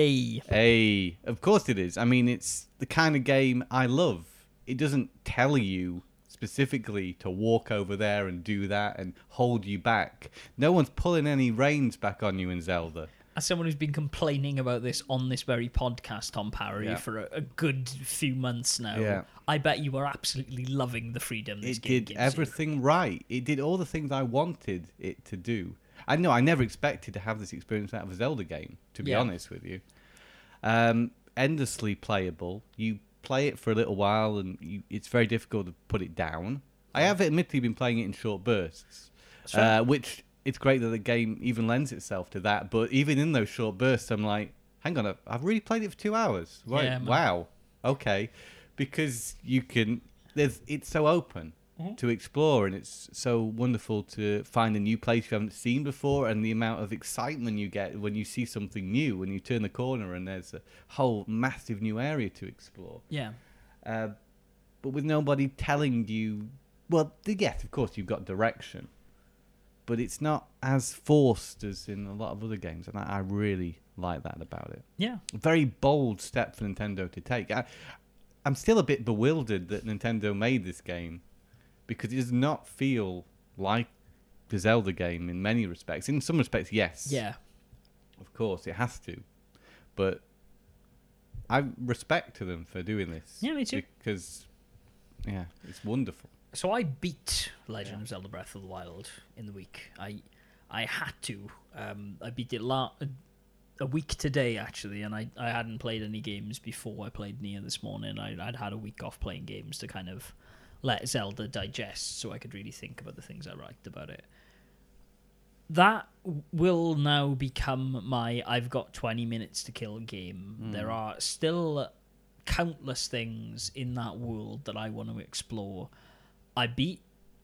Of course it is. I mean, it's the kind of game I love. It doesn't tell you specifically to walk over there and do that and hold you back. No one's pulling any reins back on you in Zelda. As someone who's been complaining about this on this very podcast, Tom Parry, for a good few months now, I bet you are absolutely loving the freedom this game gives you. It did everything right. It did all the things I wanted it to do. I know I never expected to have this experience out of a Zelda game, to be honest with you. Endlessly playable. You play it for a little while, and it's very difficult to put it down. I have admittedly been playing it in short bursts, which... It's great that the game even lends itself to that, but even in those short bursts, I'm like, hang on, I've really played it for 2 hours. Right? Yeah, wow. Okay. Because it's so open to explore, and it's so wonderful to find a new place you haven't seen before, and the amount of excitement you get when you see something new, when you turn the corner and there's a whole massive new area to explore. Yeah. But with nobody telling you, well, yes, of course, you've got direction. But it's not as forced as in a lot of other games, and I really like that about it. Yeah. A very bold step for Nintendo to take. I'm still a bit bewildered that Nintendo made this game, because it does not feel like the Zelda game in many respects. In some respects, yes. Yeah. Of course, it has to. But I respect to them for doing this. Yeah, me too. Because, it's wonderful. So I beat Legend of Zelda Breath of the Wild in the week. I had to. I beat it a week today, actually, and I hadn't played any games before I played Nier this morning. I'd had a week off playing games to kind of let Zelda digest so I could really think about the things I liked about it. That will now become my I've got 20 minutes to kill game. There are still countless things in that world that I want to explore. I beat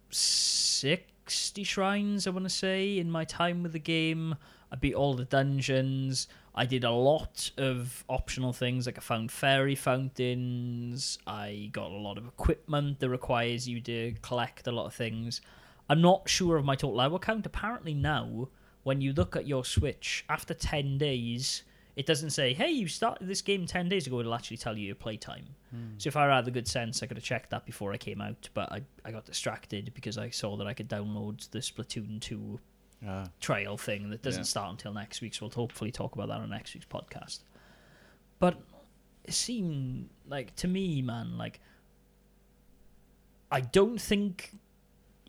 60 shrines, I want to say, in my time with the game. I beat all the dungeons. I did a lot of optional things, like I found fairy fountains. I got a lot of equipment that requires you to collect a lot of things. I'm not sure of my total hour count. Apparently now, when you look at your Switch, after 10 days... It doesn't say, hey, you started this game 10 days ago. It'll actually tell you your playtime. So if I had the good sense, I could have checked that before I came out. But I got distracted because I saw that I could download the Splatoon 2 trial thing that doesn't start until next week. So we'll hopefully talk about that on next week's podcast. But it seemed like, to me, man, like, I don't think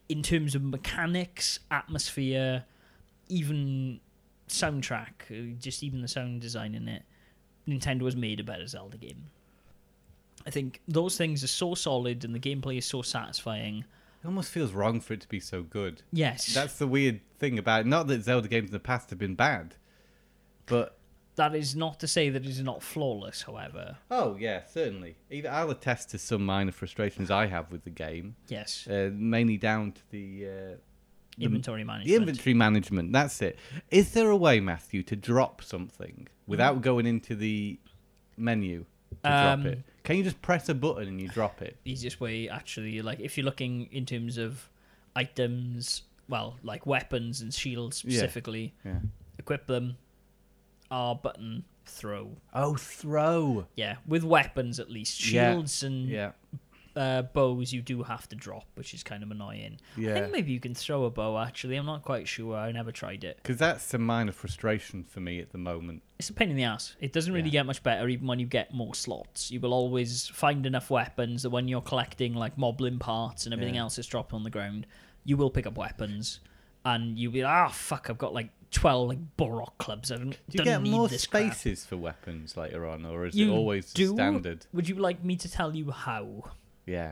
in terms of mechanics, atmosphere, even soundtrack, just even the sound design in it, Nintendo has made a better Zelda game. I think those things are so solid and the gameplay is so satisfying. It almost feels wrong for it to be so good. Yes. That's the weird thing about it. Not that Zelda games in the past have been bad, but... That is not to say that it is not flawless, however. Oh, yeah, certainly. I'll attest to some minor frustrations I have with the game. Yes. Mainly down to the inventory management. The inventory management, that's it. Is there a way, Matthew, to drop something without going into the menu to drop it? Can you just press a button and you drop it? Easiest way, actually, like if you're looking in terms of items, well, like weapons and shields specifically, equip them. R button, throw. Oh, throw. Yeah, with weapons at least. Shields and bows you do have to drop, which is kind of annoying. Yeah. I think maybe you can throw a bow, actually. I'm not quite sure. I never tried it. Because that's a minor frustration for me at the moment. It's a pain in the ass. It doesn't really get much better even when you get more slots. You will always find enough weapons that when you're collecting like moblin parts and everything else that's dropped on the ground, you will pick up weapons. And you'll be like, fuck, I've got like 12 like Borok clubs. I don't Do you get more spaces for weapons later on, or is it always standard? Would you like me to tell you how? Yeah.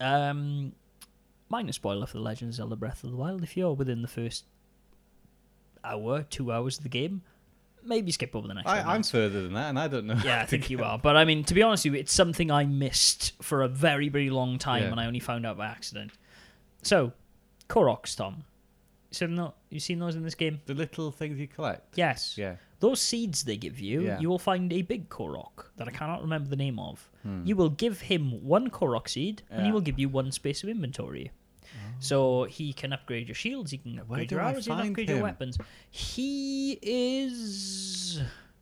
Minor spoiler for The Legend of Zelda Breath of the Wild. If you're within the first hour, 2 hours of the game, maybe skip over the next one. I'm further than that, and I don't know. Yeah, I think you are. But I mean, to be honest with you, it's something I missed for a very, very long time, and I only found out by accident. So, Koroks, Tom. So you've seen those in this game? The little things you collect? Yes. Yeah. Those seeds they give you, you will find a big Korok that I cannot remember the name of. You will give him one Korok seed, and he will give you one space of inventory. So he can upgrade your shields, he can upgrade your arrows, he can upgrade your weapons. He is...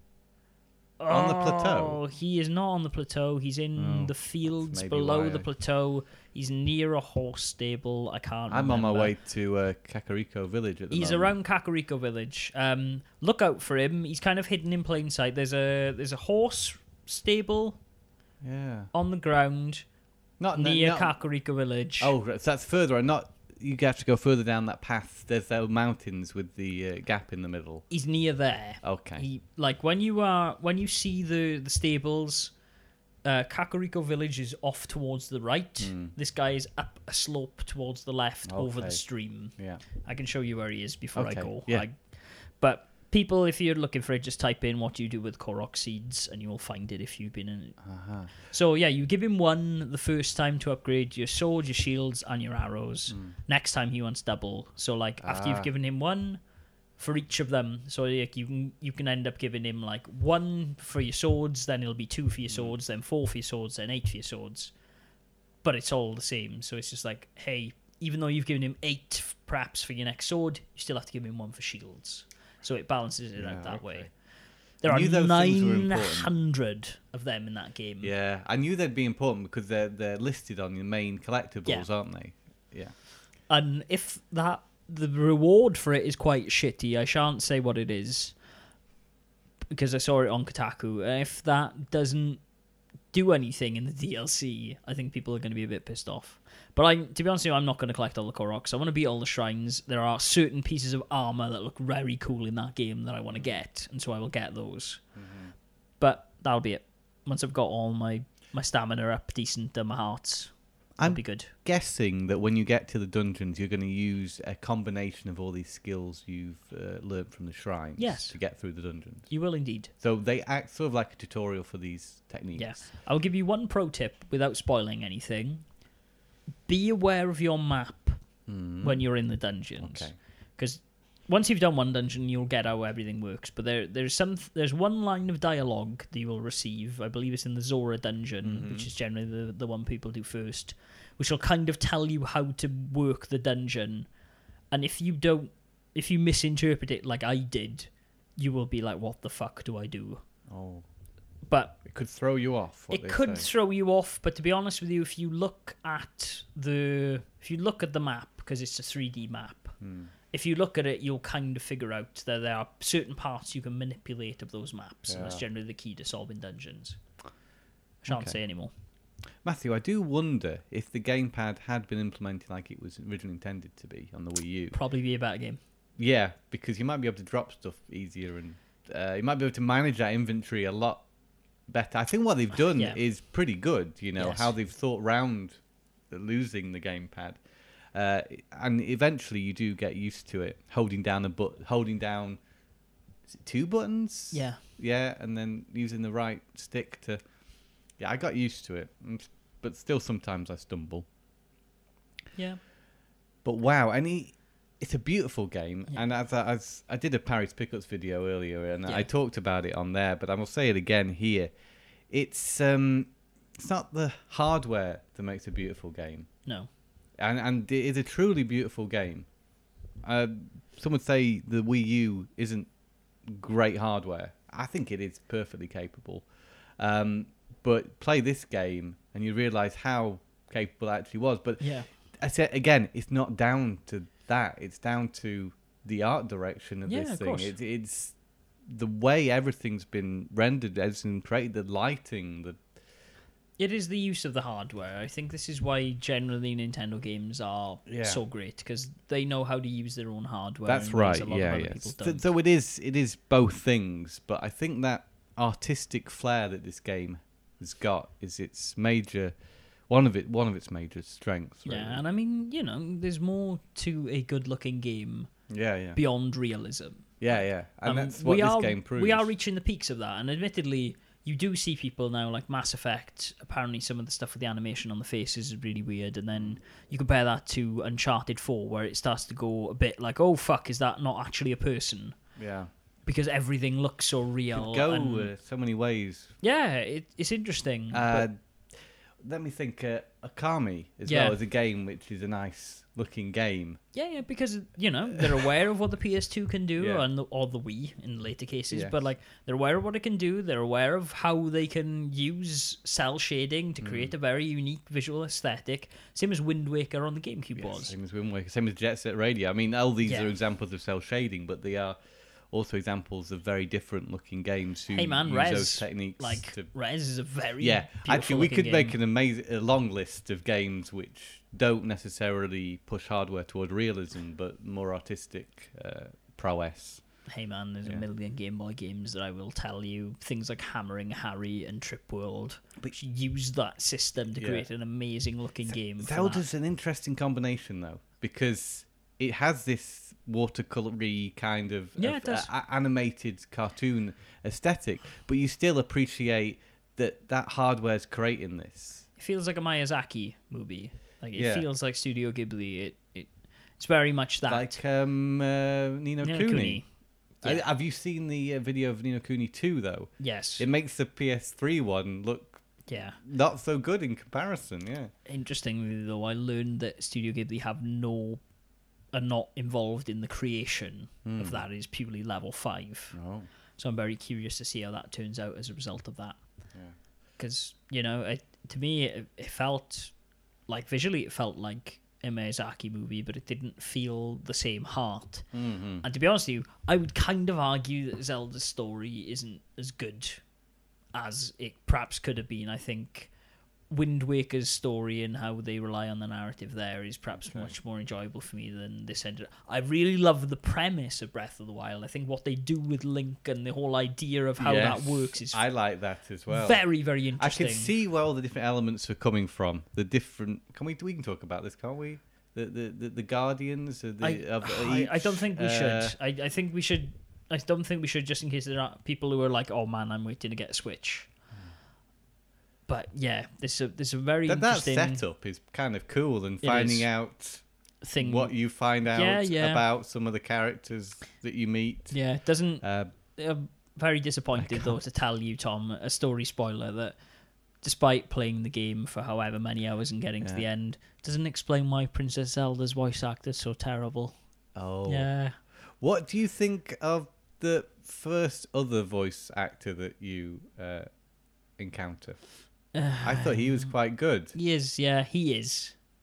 on the plateau? He is not on the plateau. He's in the fields below the plateau. He's near a horse stable. I can't remember. I'm on my way to Kakariko Village at the moment. He's around Kakariko Village. Look out for him. He's kind of hidden in plain sight. There's a horse stable on the ground near Kakariko Village. Oh, so that's further on. You have to go further down that path. There's those mountains with the gap in the middle. He's near there. Okay. When you see the stables, Kakariko Village is off towards the right. This guy is up a slope towards the left over the stream. Yeah. I can show you where he is before I go. Yeah. But people, if you're looking for it, just type in what you do with Korok seeds and you will find it if you've been in it. So yeah, you give him one the first time to upgrade your sword, your shields, and your arrows. Next time he wants double. So like after you've given him one for each of them, so like you can end up giving him like 1 for your swords, then it'll be 2 for your swords, then 4 for your swords, then 8 for your swords. But it's all the same. So it's just like, hey, even though you've given him 8 perhaps for your next sword, you still have to give him 1 for shields. So it balances it out that way. There are 900 of them in that game. Yeah, I knew they'd be important because they're listed on your main collectibles, aren't they? Yeah. And if the reward for it is quite shitty, I shan't say what it is because I saw it on Kotaku. And if that doesn't do anything in the DLC, I think people are going to be a bit pissed off. But to be honest with you, I'm not going to collect all the Koroks. I want to beat all the shrines. There are certain pieces of armor that look very cool in that game that I want to get, and so I will get those. But that'll be it. Once I've got all my stamina up decent and my hearts, it'll be good. Guessing that when you get to the dungeons, you're going to use a combination of all these skills you've learned from the shrines to get through the dungeons. You will indeed. So they act sort of like a tutorial for these techniques. Yes. I'll give you one pro tip without spoiling anything. Be aware of your map when you're in the dungeons. Okay. Because once you've done one dungeon, you'll get how everything works. But there's one line of dialogue that you will receive. I believe it's in the Zora dungeon, which is generally the one people do first, which will kind of tell you how to work the dungeon. And if you misinterpret it like I did, you will be like, what the fuck do I do? Oh. But it could throw you off. It could throw you off, but to be honest with you, if you look at the map, because it's a 3D map, if you look at it, you'll kind of figure out that there are certain parts you can manipulate of those maps, and that's generally the key to solving dungeons. I shan't say anymore. Matthew, I do wonder if the gamepad had been implemented like it was originally intended to be on the Wii U. Probably be a better game. Yeah, because you might be able to drop stuff easier, and you might be able to manage that inventory a lot better. I think what they've done is pretty good. How they've thought round losing the gamepad, and eventually you do get used to it. Holding down is it 2 buttons? Yeah, and then using the right stick to. Yeah, I got used to it, but still sometimes I stumble. Yeah. But wow, it's a beautiful game, and as I did a Paris Pickups video earlier, and I talked about it on there, but I will say it again here. It's not the hardware that makes a beautiful game. No. And it is a truly beautiful game. Some would say the Wii U isn't great hardware. I think it is perfectly capable. But play this game and you realise how capable it actually was. But I said again, it's not down to that. It's down to the art direction of this thing. It's the way everything's been rendered, everything created, the lighting, It is the use of the hardware. I think this is why generally Nintendo games are so great, because they know how to use their own hardware. That's right. So it is both things, but I think that artistic flair that this game has got is its major one of its major strengths. Really. Yeah, and I mean, there's more to a good-looking game. Beyond realism. Yeah. And that's what this game proves. We are reaching the peaks of that, and admittedly, you do see people now, like Mass Effect, apparently some of the stuff with the animation on the faces is really weird, and then you compare that to Uncharted 4, where it starts to go a bit like, oh fuck, is that not actually a person? Yeah. Because everything looks so real. It could go so many ways. Yeah, it's interesting. Let me think. Okami as well as a game which is a nice looking game. Yeah, because they're aware of what the PS2 can do, or the Wii in later cases. But like they're aware of what it can do. They're aware of how they can use cell shading to create a very unique visual aesthetic. Same as Wind Waker on the GameCube was. Same as Wind Waker. Same as Jet Set Radio. I mean, all these are examples of cell shading, but they are also examples of very different looking games who use those techniques. Rez is a very actually we could game. make a long list of games which don't necessarily push hardware toward realism but more artistic prowess. Hey man, there's a million Game Boy games that I will tell you. Things like Hammering Harry and Trip World, which use that system to create an amazing looking game. Zelda's an interesting combination though, because it has this watercolory kind of animated cartoon aesthetic, but you still appreciate that hardware's creating this. It feels like a Miyazaki movie. Like it feels like Studio Ghibli. It's very much that. Like Ni no Kuni. Yeah. Have you seen the video of Ni no Kuni 2 though? Yes. It makes the PS3 one look not so good in comparison. Yeah. Interestingly though, I learned that Studio Ghibli are not involved in the creation of that. It is purely level 5. Oh. So I'm very curious to see how that turns out as a result of that. Because, to me, it felt like, visually, it felt like a Miyazaki movie, but it didn't feel the same heart. Mm-hmm. And to be honest with you, I would kind of argue that Zelda's story isn't as good as it perhaps could have been. I think Wind Waker's story and how they rely on the narrative there is perhaps much more enjoyable for me than this ended. I really love the premise of Breath of the Wild. I think what they do with Link and the whole idea of how that works is I like that as well. Very, very interesting. I can see where all the different elements are coming from. The different we can talk about this, can't we? The Guardians of each, I don't think we should. I think we should. I don't think we should, just in case there are people who are like, oh man, I'm waiting to get a Switch. But yeah, this is a very interesting... That setup is kind of cool, and finding out what you find out about some of the characters that you meet. Yeah, it doesn't... I'm very disappointed, though, to tell you, Tom, a story spoiler, that despite playing the game for however many hours and getting to the end, doesn't explain why Princess Zelda's voice actor's so terrible. Oh. Yeah. What do you think of the first other voice actor that you encounter? I thought he was quite good. He is, yeah, he is.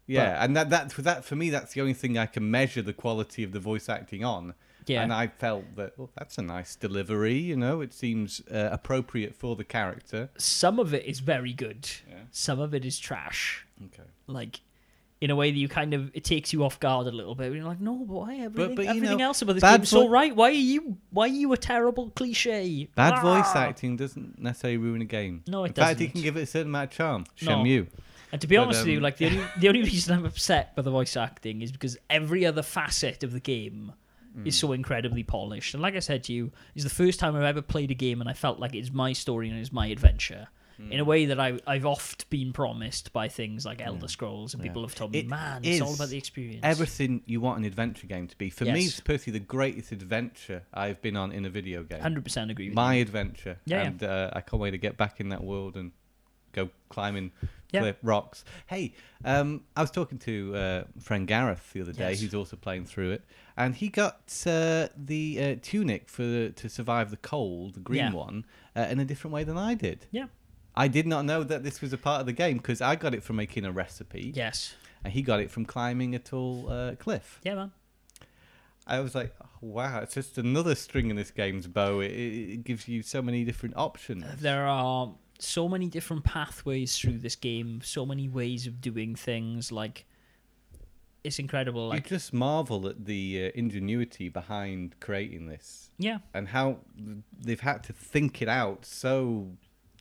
Yeah, and that for me, that's the only thing I can measure the quality of the voice acting on. Yeah. And I felt that, that's a nice delivery, it seems appropriate for the character. Some of it is very good. Yeah. Some of it is trash. Okay. Like, in a way that it takes you off guard a little bit. You're like, no, but why everything else about this game is so right? Why are you a terrible cliche? Bad voice acting doesn't necessarily ruin a game. No, it doesn't. In fact, it can give it a certain amount of charm. Shenmue. And to be honest with you, like the only reason I'm upset by the voice acting is because every other facet of the game is so incredibly polished. And like I said to you, it's the first time I've ever played a game and I felt like it's my story and it's my adventure. In a way that I've oft been promised by things like Elder Scrolls, and people have told me, it's all about the experience. Everything you want an adventure game to be. For me, it's personally the greatest adventure I've been on in a video game. 100% agree with my you. Adventure. Yeah, and I can't wait to get back in that world and go climbing rocks. Hey, I was talking to friend Gareth the other day, who's also playing through it, and he got the tunic to survive the cold, the green one, in a different way than I did. Yeah. I did not know that this was a part of the game because I got it from making a recipe. Yes. And he got it from climbing a tall cliff. Yeah, man. I was like, wow, it's just another string in this game's bow. It gives you so many different options. There are so many different pathways through this game, so many ways of doing things. Like, it's incredible. Like, you just marvel at the ingenuity behind creating this. Yeah. And how they've had to think it out so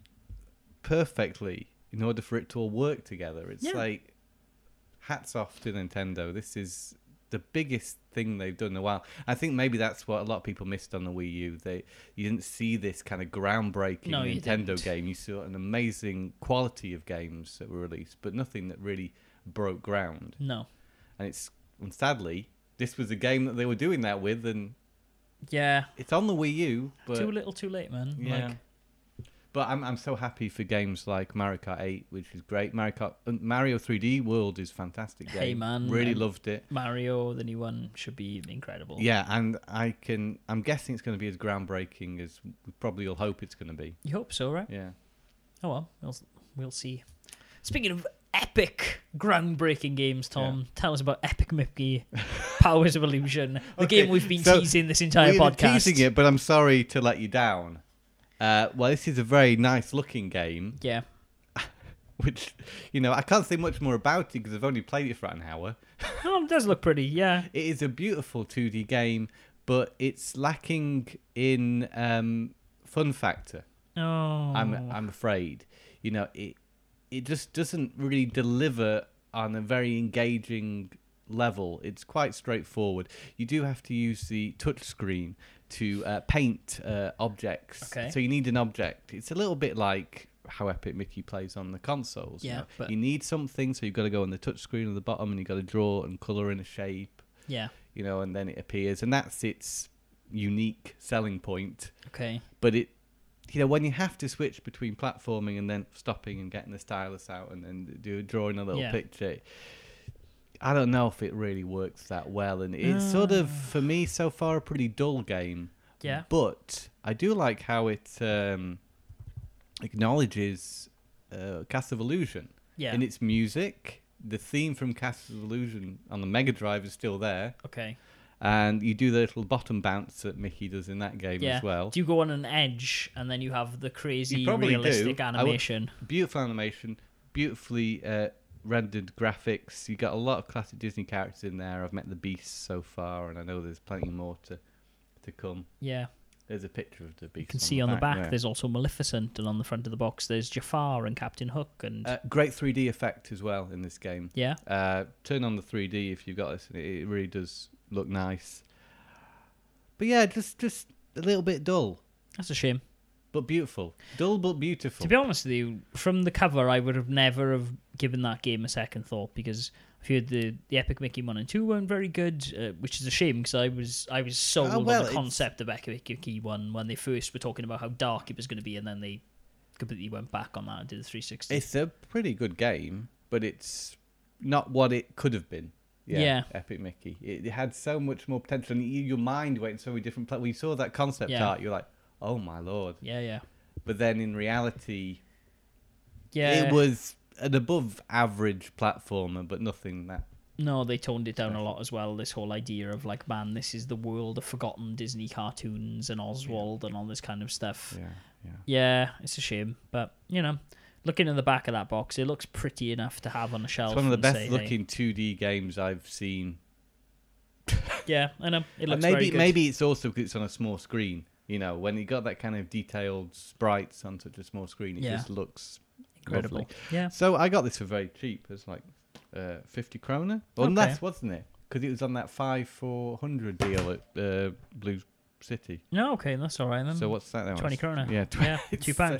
perfectly in order for it to all work together. It's like, hats off to Nintendo. This is the biggest thing they've done in a while. I think maybe that's what a lot of people missed on the Wii U. You didn't see this kind of groundbreaking Nintendo game. You saw an amazing quality of games that were released, but nothing that really broke ground. No. And sadly, this was a game that they were doing that with, and it's on the Wii U. But too little, too late, man. Yeah. But I'm so happy for games like Mario Kart 8, which is great. Mario 3D World is a fantastic game. Hey, man. Really loved it. Mario, the new one, should be incredible. Yeah, and I'm guessing it's going to be as groundbreaking as we probably all hope it's going to be. You hope so, right? Yeah. Oh, well, we'll see. Speaking of epic, groundbreaking games, Tom, tell us about Epic Mickey Powers of Illusion, the game we've been teasing this entire podcast. We're teasing it, but I'm sorry to let you down. Well, this is a very nice looking game. Yeah. Which, I can't say much more about it because I've only played it for an hour. Oh, it does look pretty, yeah. It is a beautiful 2D game, but it's lacking in fun factor. Oh. I'm afraid. It just doesn't really deliver on a very engaging level. It's quite straightforward. You do have to use the touch screen to paint objects. Okay. So you need an object. It's a little bit like how Epic Mickey plays on the consoles. Yeah, but you need something, so you've got to go on the touch screen at the bottom and you've got to draw and colour in a shape. Yeah. And then it appears. And that's its unique selling point. Okay. But when you have to switch between platforming and then stopping and getting the stylus out and then drawing a little picture, I don't know if it really works that well. And it's sort of, for me, so far, a pretty dull game. Yeah. But I do like how it acknowledges Castle of Illusion. Yeah. In its music, the theme from Castle of Illusion on the Mega Drive is still there. Okay. And you do the little bottom bounce that Mickey does in that game as well. Do you go on an edge and then you have the crazy realistic animation? Beautiful animation, beautifully rendered graphics. You got a lot of classic Disney characters in there. I've met the Beast so far, and I know there's plenty more to come. Yeah. There's a picture of the Beast. You can see on the back there's also Maleficent, and on the front of the box there's Jafar and Captain Hook. And great 3D effect as well in this game. Yeah. Turn on the 3D if you've got this. It really does look nice. But yeah, just a little bit dull. That's a shame. But beautiful. Dull but beautiful. To be honest with you, from the cover, I would have never have given that game a second thought because I've heard the Epic Mickey 1 and 2 weren't very good, which is a shame because I was sold on the concept of Epic Mickey 1 when they first were talking about how dark it was going to be, and then they completely went back on that and did the 360. It's a pretty good game, but it's not what it could have been. Yeah. Epic Mickey. It had so much more potential, and your mind went in so many different places. When you saw that concept art, you're like, oh my lord. Yeah. But then in reality, it was an above average platformer, but nothing that. No, they toned it down a lot as well. This whole idea of like, man, this is the world of forgotten Disney cartoons and Oswald and all this kind of stuff. Yeah, it's a shame, but looking at the back of that box, it looks pretty enough to have on a shelf. It's one of the best looking 2D games I've seen. Yeah, I know. It looks maybe very good. Maybe it's also because it's on a small screen. When you got that kind of detailed sprites on such a small screen, it just looks incredible. Lovely. Yeah. So I got this for very cheap. It's like 50 kroner, or less, wasn't it? Because it was on that 5 for 100 deal at Blue City. No, okay, that's all right then. So what's that now? 20 kroner. Yeah, £2.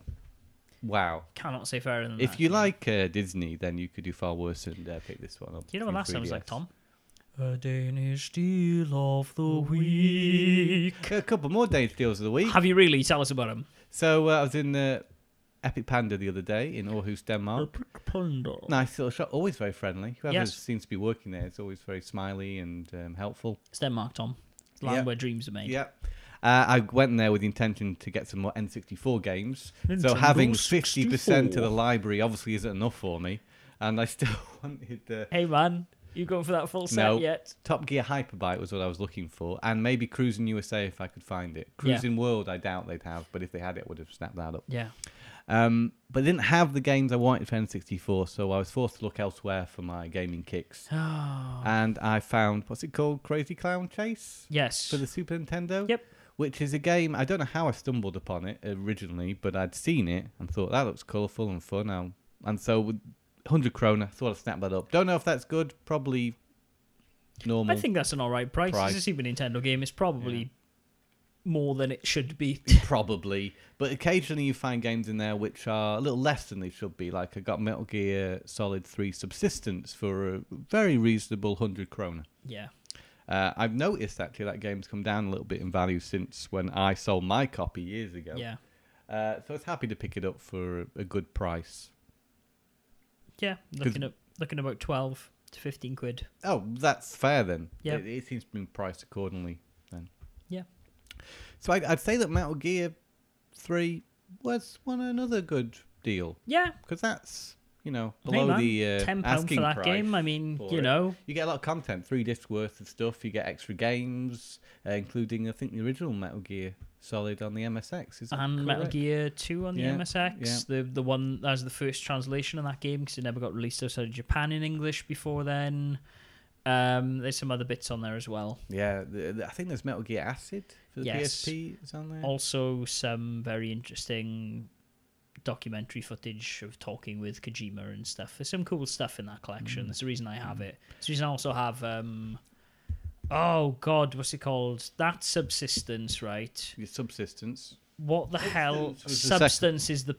Wow. Cannot say fairer than that. If you like Disney, then you could do far worse and pick this one up. Do you know what that sounds like, Tom? A Danish deal of the week. A couple more Danish deals of the week. Have you really? Tell us about them. So I was in Epic Panda the other day in Aarhus, Denmark. Epic Panda. Nice little shop. Always very friendly. Whoever seems to be working there is always very smiley and helpful. It's Denmark, Tom. It's land where dreams are made. Yeah. I went in there with the intention to get some more N64 games. So having 50% of the library obviously isn't enough for me. And I still wanted... Hey, man. You going for that full set yet? Top Gear Hyperbike was what I was looking for. And maybe Cruising USA if I could find it. Cruising World, I doubt they'd have. But if they had it, I would have snapped that up. Yeah. But I didn't have the games I wanted for N64, so I was forced to look elsewhere for my gaming kicks. Oh. And I found, what's it called? Crazy Clown Chase? Yes. For the Super Nintendo? Yep. Which is a game, I don't know how I stumbled upon it originally, but I'd seen it and thought, that looks colourful and fun. And so with 100 krona, I thought I'd snap that up. Don't know if that's good, probably normal. I think that's an alright price. It's a Super Nintendo game. It's probably more than it should be. Probably. But occasionally you find games in there which are a little less than they should be. Like I got Metal Gear Solid 3 Subsistence for a very reasonable 100 krona. Yeah. I've noticed actually that game's come down a little bit in value since when I sold my copy years ago. Yeah. So I was happy to pick it up for a good price. Yeah, looking about 12 to 15 quid. Oh, that's fair then. Yeah. It seems to be priced accordingly then. Yeah. So I'd say that Metal Gear 3 was another good deal. Yeah. Because that's, below the £10 asking for that price game. I mean, You get a lot of content, 3 discs worth of stuff. You get extra games, including, I think, the original Metal Gear Solid on the MSX. Is that and correct? Metal Gear 2 on the MSX. Yeah. The one that was the first translation of that game because it never got released outside of Japan in English before then. There's some other bits on there as well. Yeah, I think there's Metal Gear Acid for the PSP. Is on there. Also, some very interesting documentary footage of talking with Kojima and stuff. There's some cool stuff in that collection. That's the reason I have it. That's the reason I also have... oh, God, what's it called? That's Subsistence, right? Your Subsistence. What the hell? Substance is the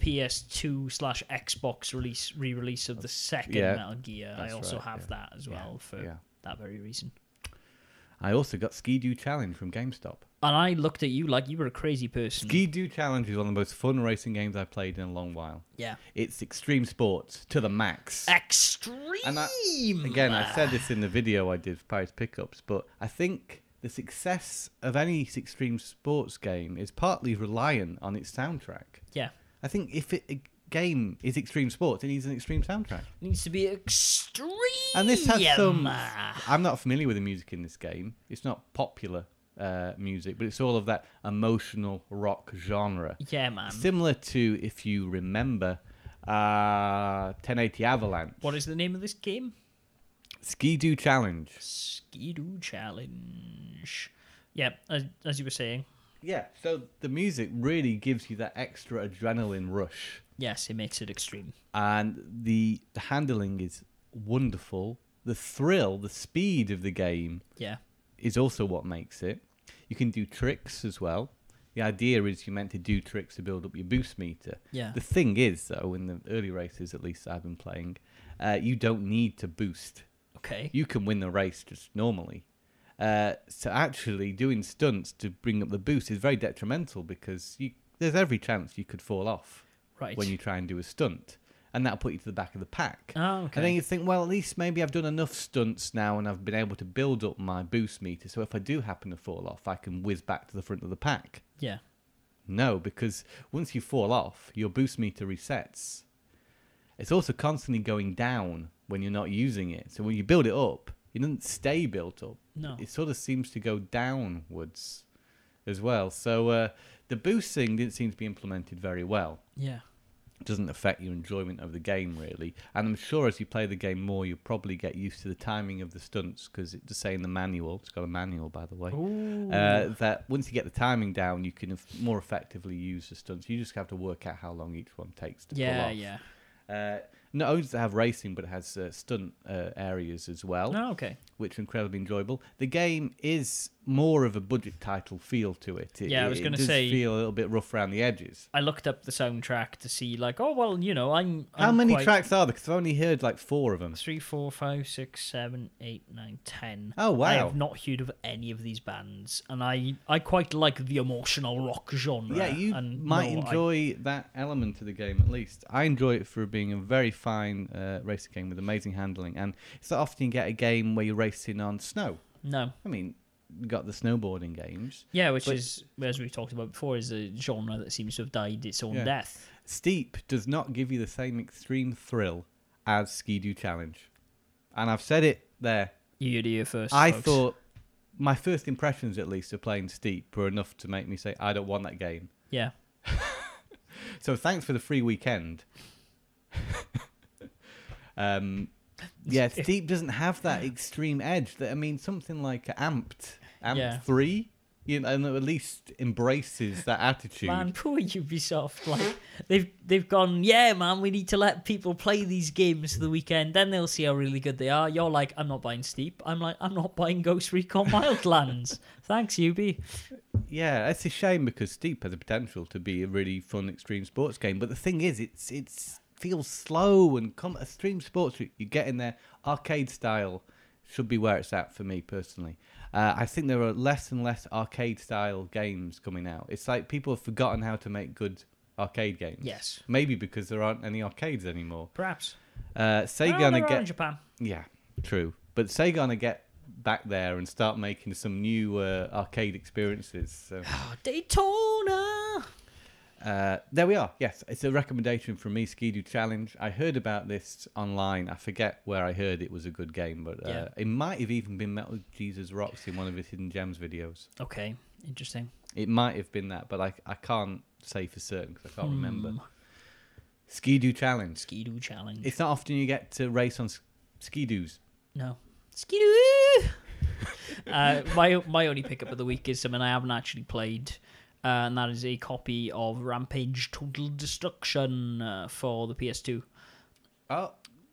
PS2/Xbox re-release of the second Metal Gear. I also have that as well for that very reason. I also got Ski-Doo Challenge from GameStop. And I looked at you like you were a crazy person. Ski-Doo Challenge is one of the most fun racing games I've played in a long while. Yeah. It's extreme sports to the max. Extreme! And I said this in the video I did for Paris Pickups, but I think the success of any extreme sports game is partly reliant on its soundtrack. Yeah. I think if a game is extreme sports, it needs an extreme soundtrack. It needs to be extreme. And this has some... I'm not familiar with the music in this game. It's not popular music, but it's all of that emotional rock genre. Yeah, man. Similar to, if you remember, 1080 Avalanche. What is the name of this game? Ski-Doo Challenge. Ski-Doo Challenge. Yeah, as you were saying. Yeah, so the music really gives you that extra adrenaline rush. Yes, it makes it extreme. And the handling is wonderful. The thrill, the speed of the game is also what makes it. You can do tricks as well. The idea is you're meant to do tricks to build up your boost meter. Yeah. The thing is, though, in the early races, at least I've been playing, you don't need to boost. Okay. You can win the race just normally. So actually doing stunts to bring up the boost is very detrimental because there's every chance you could fall off when you try and do a stunt. And that'll put you to the back of the pack. Oh, okay. And then you think, well, at least maybe I've done enough stunts now and I've been able to build up my boost meter. So if I do happen to fall off, I can whiz back to the front of the pack. Yeah. No, because once you fall off, your boost meter resets. it's also constantly going down when you're not using it. So when you build it up, it doesn't stay built up. No. It sort of seems to go downwards as well. So the boosting didn't seem to be implemented very well. Yeah. It doesn't affect your enjoyment of the game, really. And I'm sure as you play the game more, you'll probably get used to the timing of the stunts, because it does say in the manual, it's got a manual, by the way, that once you get the timing down, you can more effectively use the stunts. You just have to work out how long each one takes to pull off. Yeah. Not only does it have racing, but it has stunt areas as well, Okay. which are incredibly enjoyable. The game is more of a budget title feel to it. I was going to say, it does feel a little bit rough around the edges. I looked up the soundtrack to see, like, I'm How many tracks are there? Because I've only heard like 4 of them. 3, 4, 5, 6, 7, 8, 9, 10. Oh, wow. I have not heard of any of these bands, and I quite like the emotional rock genre. Yeah, you might enjoy that element of the game at least. I enjoy it for being a very fine racing game with amazing handling, and it's not often you get a game where you're racing on snow. No. I mean, you got the snowboarding games. Yeah, which is, as we've talked about before, is a genre that seems to have died its own death. Steep does not give you the same extreme thrill as Ski-Doo Challenge. And I've said it there. You heard it here first, I folks. thought my first impressions, at least, of playing Steep were enough to make me say, I don't want that game. Yeah. So thanks for the free weekend. Steep doesn't have that extreme edge. I mean, something like Amped 3, and at least embraces that attitude. Man, poor Ubisoft. Like they've gone, yeah, man, we need to let people play these games for the weekend. Then they'll see how really good they are. You're like, I'm not buying Steep. I'm like, I'm not buying Ghost Recon Wildlands. Thanks, Ubi. Yeah, it's a shame because Steep has the potential to be a really fun extreme sports game. But the thing is, it's feels slow and extreme sports. You get in there, arcade style should be where it's at for me personally. I think there are less and less arcade style games coming out. It's like people have forgotten how to make good arcade games. Yes. Maybe because there aren't any arcades anymore. Perhaps. Sega gonna get in Japan. Yeah, true. But Sega gonna get back there and start making some new arcade experiences. So. Daytona. There we are. Yes, it's a recommendation from me, Ski-Doo Challenge. I heard about this online. I forget where I heard it was a good game, but it might have even been Metal Jesus Rocks in one of his Hidden Gems videos. Okay, interesting. It might have been that, but I can't say for certain because I can't remember. Ski-Doo Challenge. Ski-Doo Challenge. It's not often you get to race on Ski-Doos. No. Ski-Doo! My only pickup of the week is something I haven't actually played. And that is a copy of Rampage Total Destruction for the PS2. Oh,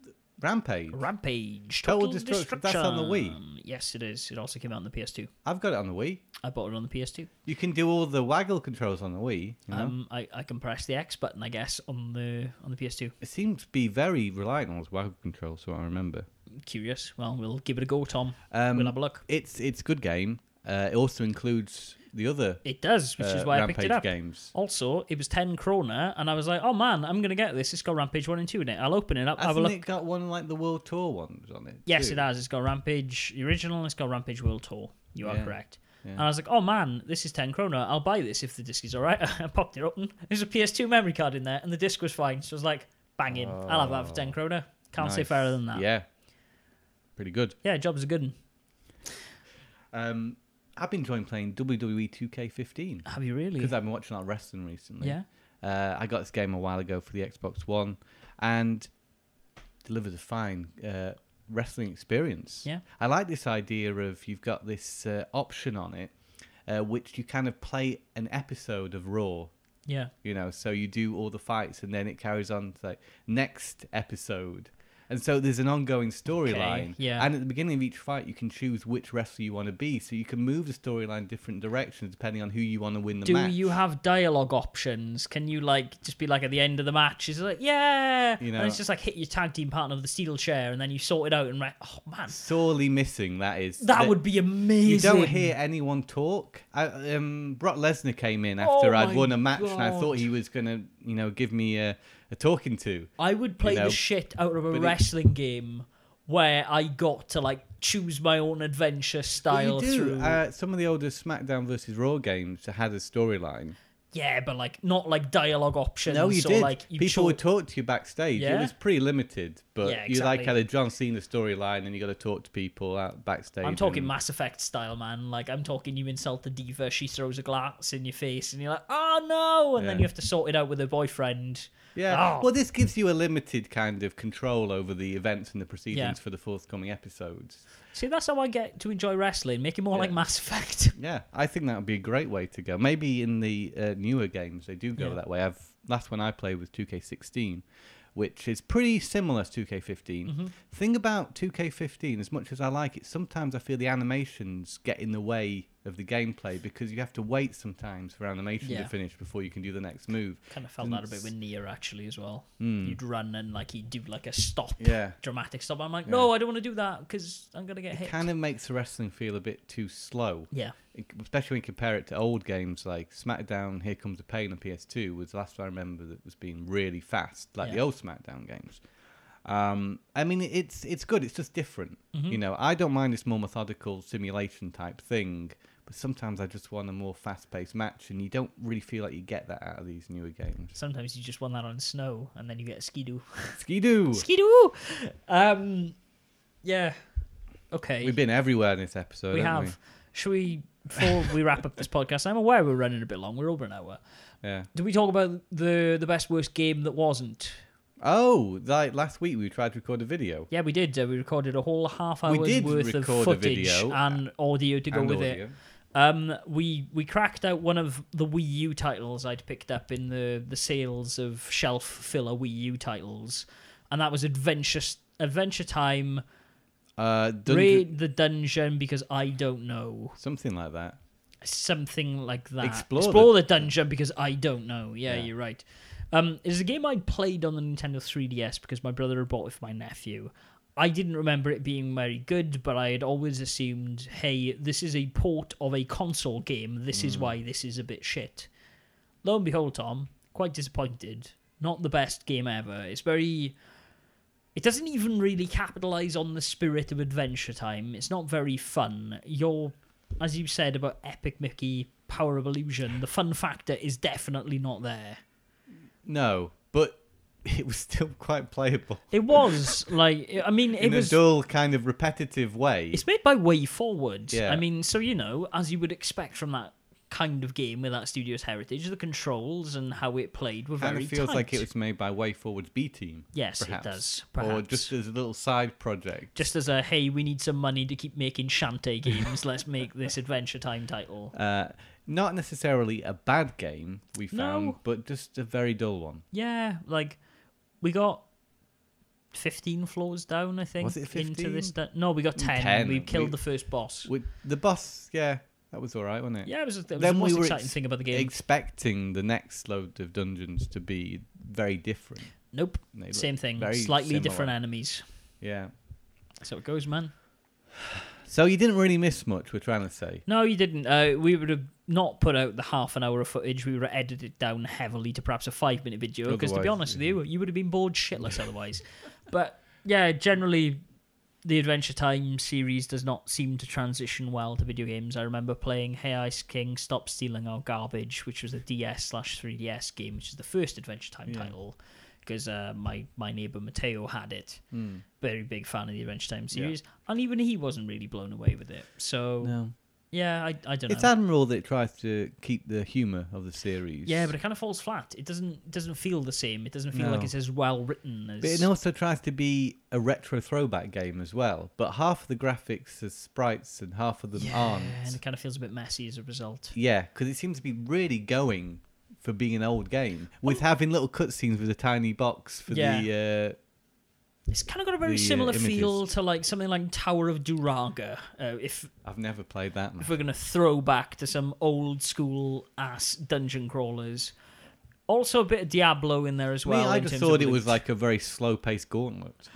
Rampage Total Destruction. That's on the Wii? Yes, it is. It also came out on the PS2. I've got it on the Wii. I bought it on the PS2. You can do all the waggle controls on the Wii. You know? I can press the X button, I guess, on the PS2. It seems to be very reliant on those waggle controls, so I remember. Curious. Well, we'll give it a go, Tom. We'll have a look. It's a good game. It also includes the other. It does, which is why I picked it up. Games. Also, it was 10 kroner, and I was like, oh man, I'm going to get this. It's got Rampage 1 and 2 in it. I'll open it up, have a look. Hasn't it got one like the World Tour ones on it? Yes, too? it has. It's got Rampage the original, and it's got Rampage World Tour. You are correct. Yeah. And I was like, oh man, this is 10 kroner. I'll buy this if the disc is alright. I popped it open. There's a PS2 memory card in there, and the disc was fine. So I was like, banging. I'll have that for 10 kroner. Can't say fairer than that. Yeah. Pretty good. Yeah, job's a good one. I've been enjoying playing WWE 2K15. Have you really? Because I've been watching a lot of wrestling recently. Yeah. I got this game a while ago for the Xbox One, and delivers a fine wrestling experience. Yeah. I like this idea of you've got this option on it, which you kind of play an episode of Raw. Yeah. You know, so you do all the fights, and then it carries on to like next episode. And so there's an ongoing storyline. Okay, yeah. And at the beginning of each fight, you can choose which wrestler you want to be. So you can move the storyline different directions depending on who you want to win the match. Do you have dialogue options? Can you like just be like at the end of the match? Is it like, yeah. You know, and it's just like hit your tag team partner with the steel chair and then you sort it out and oh man. Sorely missing, that is. That would be amazing. You don't hear anyone talk. Brock Lesnar came in after I'd won a match and I thought he was going to, give me a talking to. I would play the shit out of a wrestling game where I got to like choose my own adventure style through. Some of the older SmackDown versus Raw games had a storyline. Yeah, but like not like dialogue options. No, you did. Like People would talk to you backstage. Yeah? It was pretty limited, but Yeah, you like exactly. had a John Cena storyline, and you got to talk to people out backstage. I'm talking Mass Effect style, man. Like, I'm talking you insult the diva, she throws a glass in your face, and you're like, oh no! And then you have to sort it out with her boyfriend. Yeah. Oh. Well, this gives you a limited kind of control over the events and the proceedings for the forthcoming episodes. See, that's how I get to enjoy wrestling. Make it more like Mass Effect. Yeah, I think that would be a great way to go. Maybe in the newer games they do go that way. Last one I played was 2K16, which is pretty similar to 2K15. Mm-hmm. Thing about 2K15, as much as I like it, sometimes I feel the animations get in the way of the gameplay because you have to wait sometimes for animation to finish before you can do the next move. Kind of felt that a bit with Nier actually as well. You'd run and like he'd do like a stop, dramatic stop. I'm like, no, I don't want to do that because I'm gonna get hit. It kind of makes the wrestling feel a bit too slow. Yeah. Especially when you compare it to old games like SmackDown, Here Comes the Pain on PS2 was the last one I remember that was being really fast, like the old SmackDown games. I mean, it's good. It's just different. You know, I don't mind this more methodical simulation type thing, but sometimes I just want a more fast-paced match, and you don't really feel like you get that out of these newer games. Sometimes you just want that on snow, and then you get a skidoo. Skidoo! Skidoo! Yeah. Okay. We've been everywhere in this episode, We haven't have. Should we, before we wrap up this podcast, I'm aware we're running a bit long. We're over an hour. Yeah. Did we talk about the best worst game that wasn't? Oh, like last week we tried to record a video. Yeah, we did. We recorded a whole half hour's worth of record a footage video and audio to go and with audio. it. We cracked out one of the Wii U titles I'd picked up in the sales of shelf filler Wii U titles, and that was Adventure Time. Raid the dungeon because I don't know. Something like that. Something like that. Explore the dungeon because I don't know. Yeah, you're right. It is a game I played on the Nintendo 3DS because my brother had bought it for my nephew. I didn't remember it being very good, but I had always assumed, hey, this is a port of a console game. This is why this is a bit shit. Lo and behold, Tom, quite disappointed. Not the best game ever. It's very... It doesn't even really capitalize on the spirit of Adventure Time. It's not very fun. As you said about Epic Mickey, Power of Illusion, the fun factor is definitely not there. No, but it was still quite playable. It was, like, I mean, it was... in a dull, kind of repetitive way. It's made by Way Forward. Yeah. I mean, so, you know, as you would expect from that kind of game with that studio's heritage, the controls and how it played were very tight. It feels tight. like it was made by Way Forward's B Team. Yes, perhaps. it does. Perhaps. Or just as a little side project. Just as a, hey, we need some money to keep making Shantae games, let's make this Adventure Time title. Not necessarily a bad game, we found, but just a very dull one. Yeah, like, we got 15 floors down, I think. Was it 15? Into this no, we got 10. We killed the first boss. The boss, yeah, that was all right, wasn't it? Yeah, it was the most exciting thing about the game. Expecting the next load of dungeons to be very different. Nope, same thing. Slightly similar. different enemies. Yeah. So it goes, man. So you didn't really miss much, we're trying to say. No, you didn't. We would have not put out the half an hour of footage. We would have edited it down heavily to perhaps a 5-minute video. Because to be honest with you would have been bored shitless otherwise. But yeah, generally, the Adventure Time series does not seem to transition well to video games. I remember playing Hey Ice King, Stop Stealing Our Garbage, which was a DS/3DS game, which is the first Adventure Time title. Because my neighbour Mateo had it. Very big fan of the Adventure Time series. And even he wasn't really blown away with it. So, yeah, I don't know. It's admirable that it tries to keep the humour of the series. Yeah, but it kind of falls flat. It doesn't feel the same. It doesn't feel like it's as well written as... But it also tries to be a retro throwback game as well. But half of the graphics are sprites and half of them aren't. And it kind of feels a bit messy as a result. Yeah, because it seems to be really going for being an old game, with having little cutscenes with a tiny box for the... It's kind of got a very similar feel to like something like Tower of Duraga. I've never played that. If we're going to throw back to some old school ass dungeon crawlers. Also a bit of Diablo in there as well. I just thought it was like a very slow-paced Gauntlet.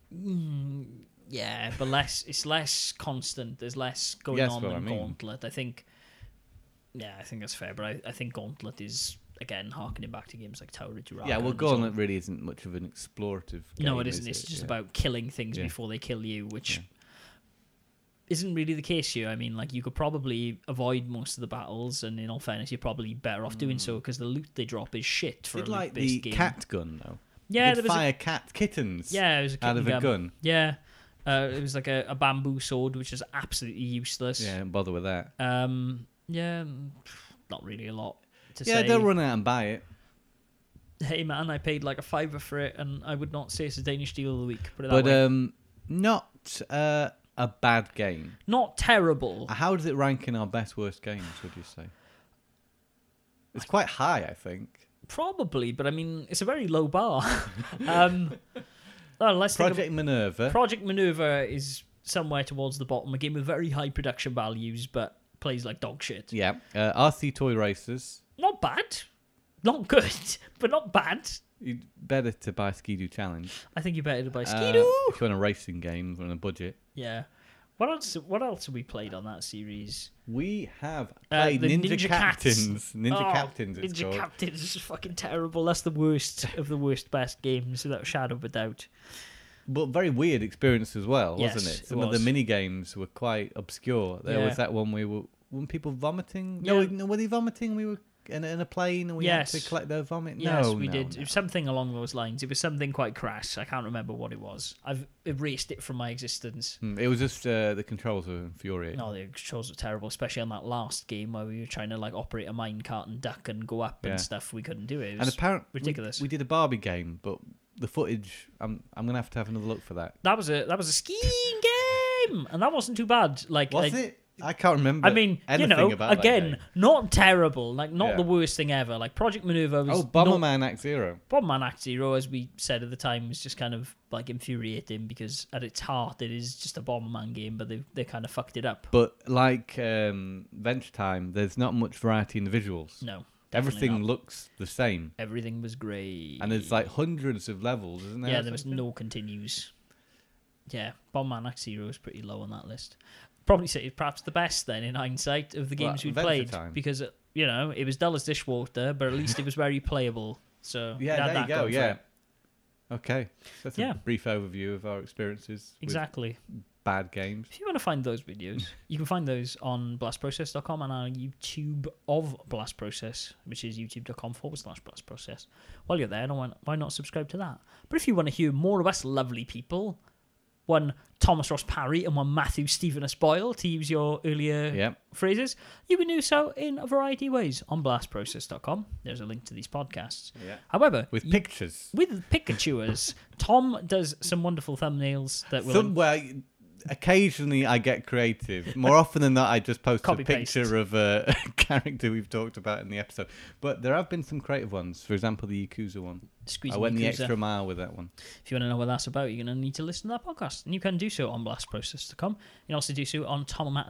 Yeah, but it's less constant. There's less going on than Gauntlet. I think that's fair. But I think Gauntlet is, again, harkening back to games like Tower of Duraga. Yeah, well, Gauntlet really isn't much of an explorative game. No, it isn't. It's just about killing things before they kill you, which isn't really the case here. I mean, like, you could probably avoid most of the battles, and in all fairness, you're probably better off doing so because the loot they drop is shit for a like loot-based the game. cat gun though. Yeah, there was fire kittens. Yeah, it was a kitten out of a gun. Yeah, it was like a bamboo sword, which is absolutely useless. Yeah, don't bother with that. Yeah, not really a lot to say. Yeah, they'll run out and buy it. Hey man, I paid like $5 for it, and I would not say it's a Danish deal of the week. Put it that way. Not a bad game. Not terrible. How does it rank in our best worst games? Would you say? It's quite high, I think. Probably, but I mean, it's a very low bar. Project Minerva. Project Minerva is somewhere towards the bottom. A game with very high production values, but plays like dog shit. Yeah. RC Toy Racers. Not bad. Not good, but not bad. You'd better to buy Ski-Doo Challenge. I think you're better to buy Ski-Doo. If you want a racing game on a budget. Yeah. What else have we played on that series? We have played Ninja Captains. Ninja Captains, it's Ninja Captains is fucking terrible. That's the worst of the worst best games, without a shadow of a doubt. But very weird experience as well, wasn't Yes, it? Some of the mini games were quite obscure. There was that one weren't people vomiting? Yeah. No, were they vomiting? We were in a plane and we had to collect their vomit? Yes, we did. It was something along those lines. It was something quite crass. I can't remember what it was. I've erased it from my existence. It was just the controls were infuriating. No, the controls were terrible, especially on that last game where we were trying to like operate a minecart and duck and go up and stuff. We couldn't do it. It was ridiculous. We did a Barbie game, but the footage, I'm gonna have to have another look for that. That was a skiing game, and that wasn't too bad. Like, was it? I can't remember. I mean, about again, not terrible. Like, not the worst thing ever. Like, Project Minerva was... Bomberman Act Zero. Bomberman Act Zero, as we said at the time, was just kind of, like, infuriating because at its heart, it is just a Bomberman game, but they kind of fucked it up. But, like Venture Time, there's not much variety in the visuals. No. Everything looks the same. Everything was grey. And there's, like, hundreds of levels, isn't there? Yeah, there was no continues. Yeah, Bomberman Act Zero is pretty low on that list. Probably say perhaps the best then in hindsight of the games we played because it was dull as dishwater, but at least it was very playable. So yeah, there you go. Yeah. Okay, that's a brief overview of our experiences. Exactly. With bad games. If you want to find those videos, you can find those on blastprocess.com and our YouTube of Blast Process, which is youtube.com/Blast Process. While you're there, why not subscribe to that? But if you want to hear more of us lovely people, one Thomas Ross Parry and one Matthew Stephen Boyle, to use your earlier phrases, you can do so in a variety of ways on blastprocess.com. There's a link to these podcasts. Yeah. However, with pictures. With Pikachu's, Tom does some wonderful thumbnails that will... Occasionally I get creative. More often than not, I just post a Copy-paste. picture of a character we've talked about in the episode. But there have been some creative ones. For example, the Yakuza one. I went the extra mile with that one. If you want to know what that's about, you're going to need to listen to that podcast. And you can do so on blastprocess.com. You can also do so on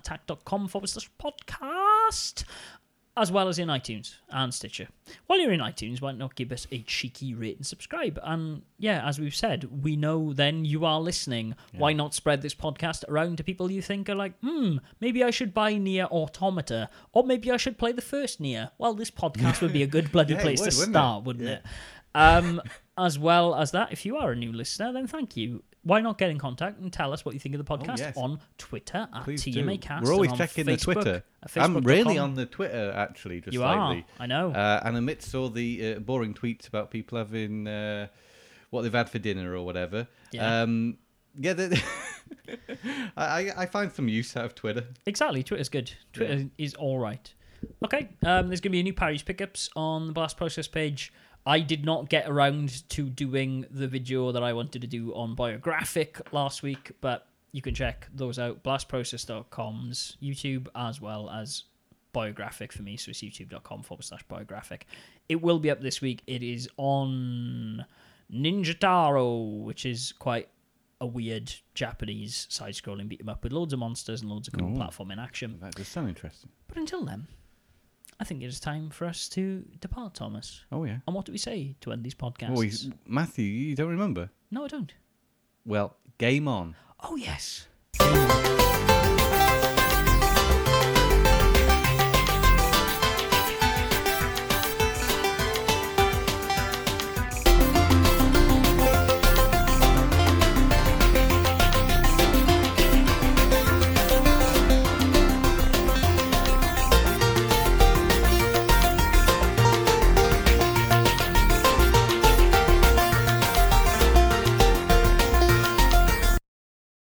tommamattack.com/podcast. As well as in iTunes and Stitcher. While you're in iTunes, why not give us a cheeky rate and subscribe? And yeah, as we've said, we know then you are listening. Yeah. Why not spread this podcast around to people you think are like, maybe I should buy Nier Automata, or maybe I should play the first Nier. Well, this podcast would be a good bloody place to start, wouldn't it? As well as that, if you are a new listener, then thank you. Why not get in contact and tell us what you think of the podcast on Twitter at TMAcast. We're always checking the Twitter. I'm really on the Twitter, actually, just slightly. I know. And amidst all the boring tweets about people having what they've had for dinner or whatever, I find some use out of Twitter. Exactly, Twitter's good. Twitter is all right. Okay, there's going to be a new Parry's Pickups on the Blast Process page. I did not get around to doing the video that I wanted to do on Biographic last week, but you can check those out. Blastprocess.com's YouTube as well as Biographic for me, so it's youtube.com/Biographic. It will be up this week. It is on Ninja Taro, which is quite a weird Japanese side-scrolling beat-em-up with loads of monsters and loads of cool platforming action. That does sound interesting. But until then, I think it is time for us to depart, Thomas. Oh, yeah. And what do we say to end these podcasts? Matthew, you don't remember? No, I don't. Well, game on. Oh, yes.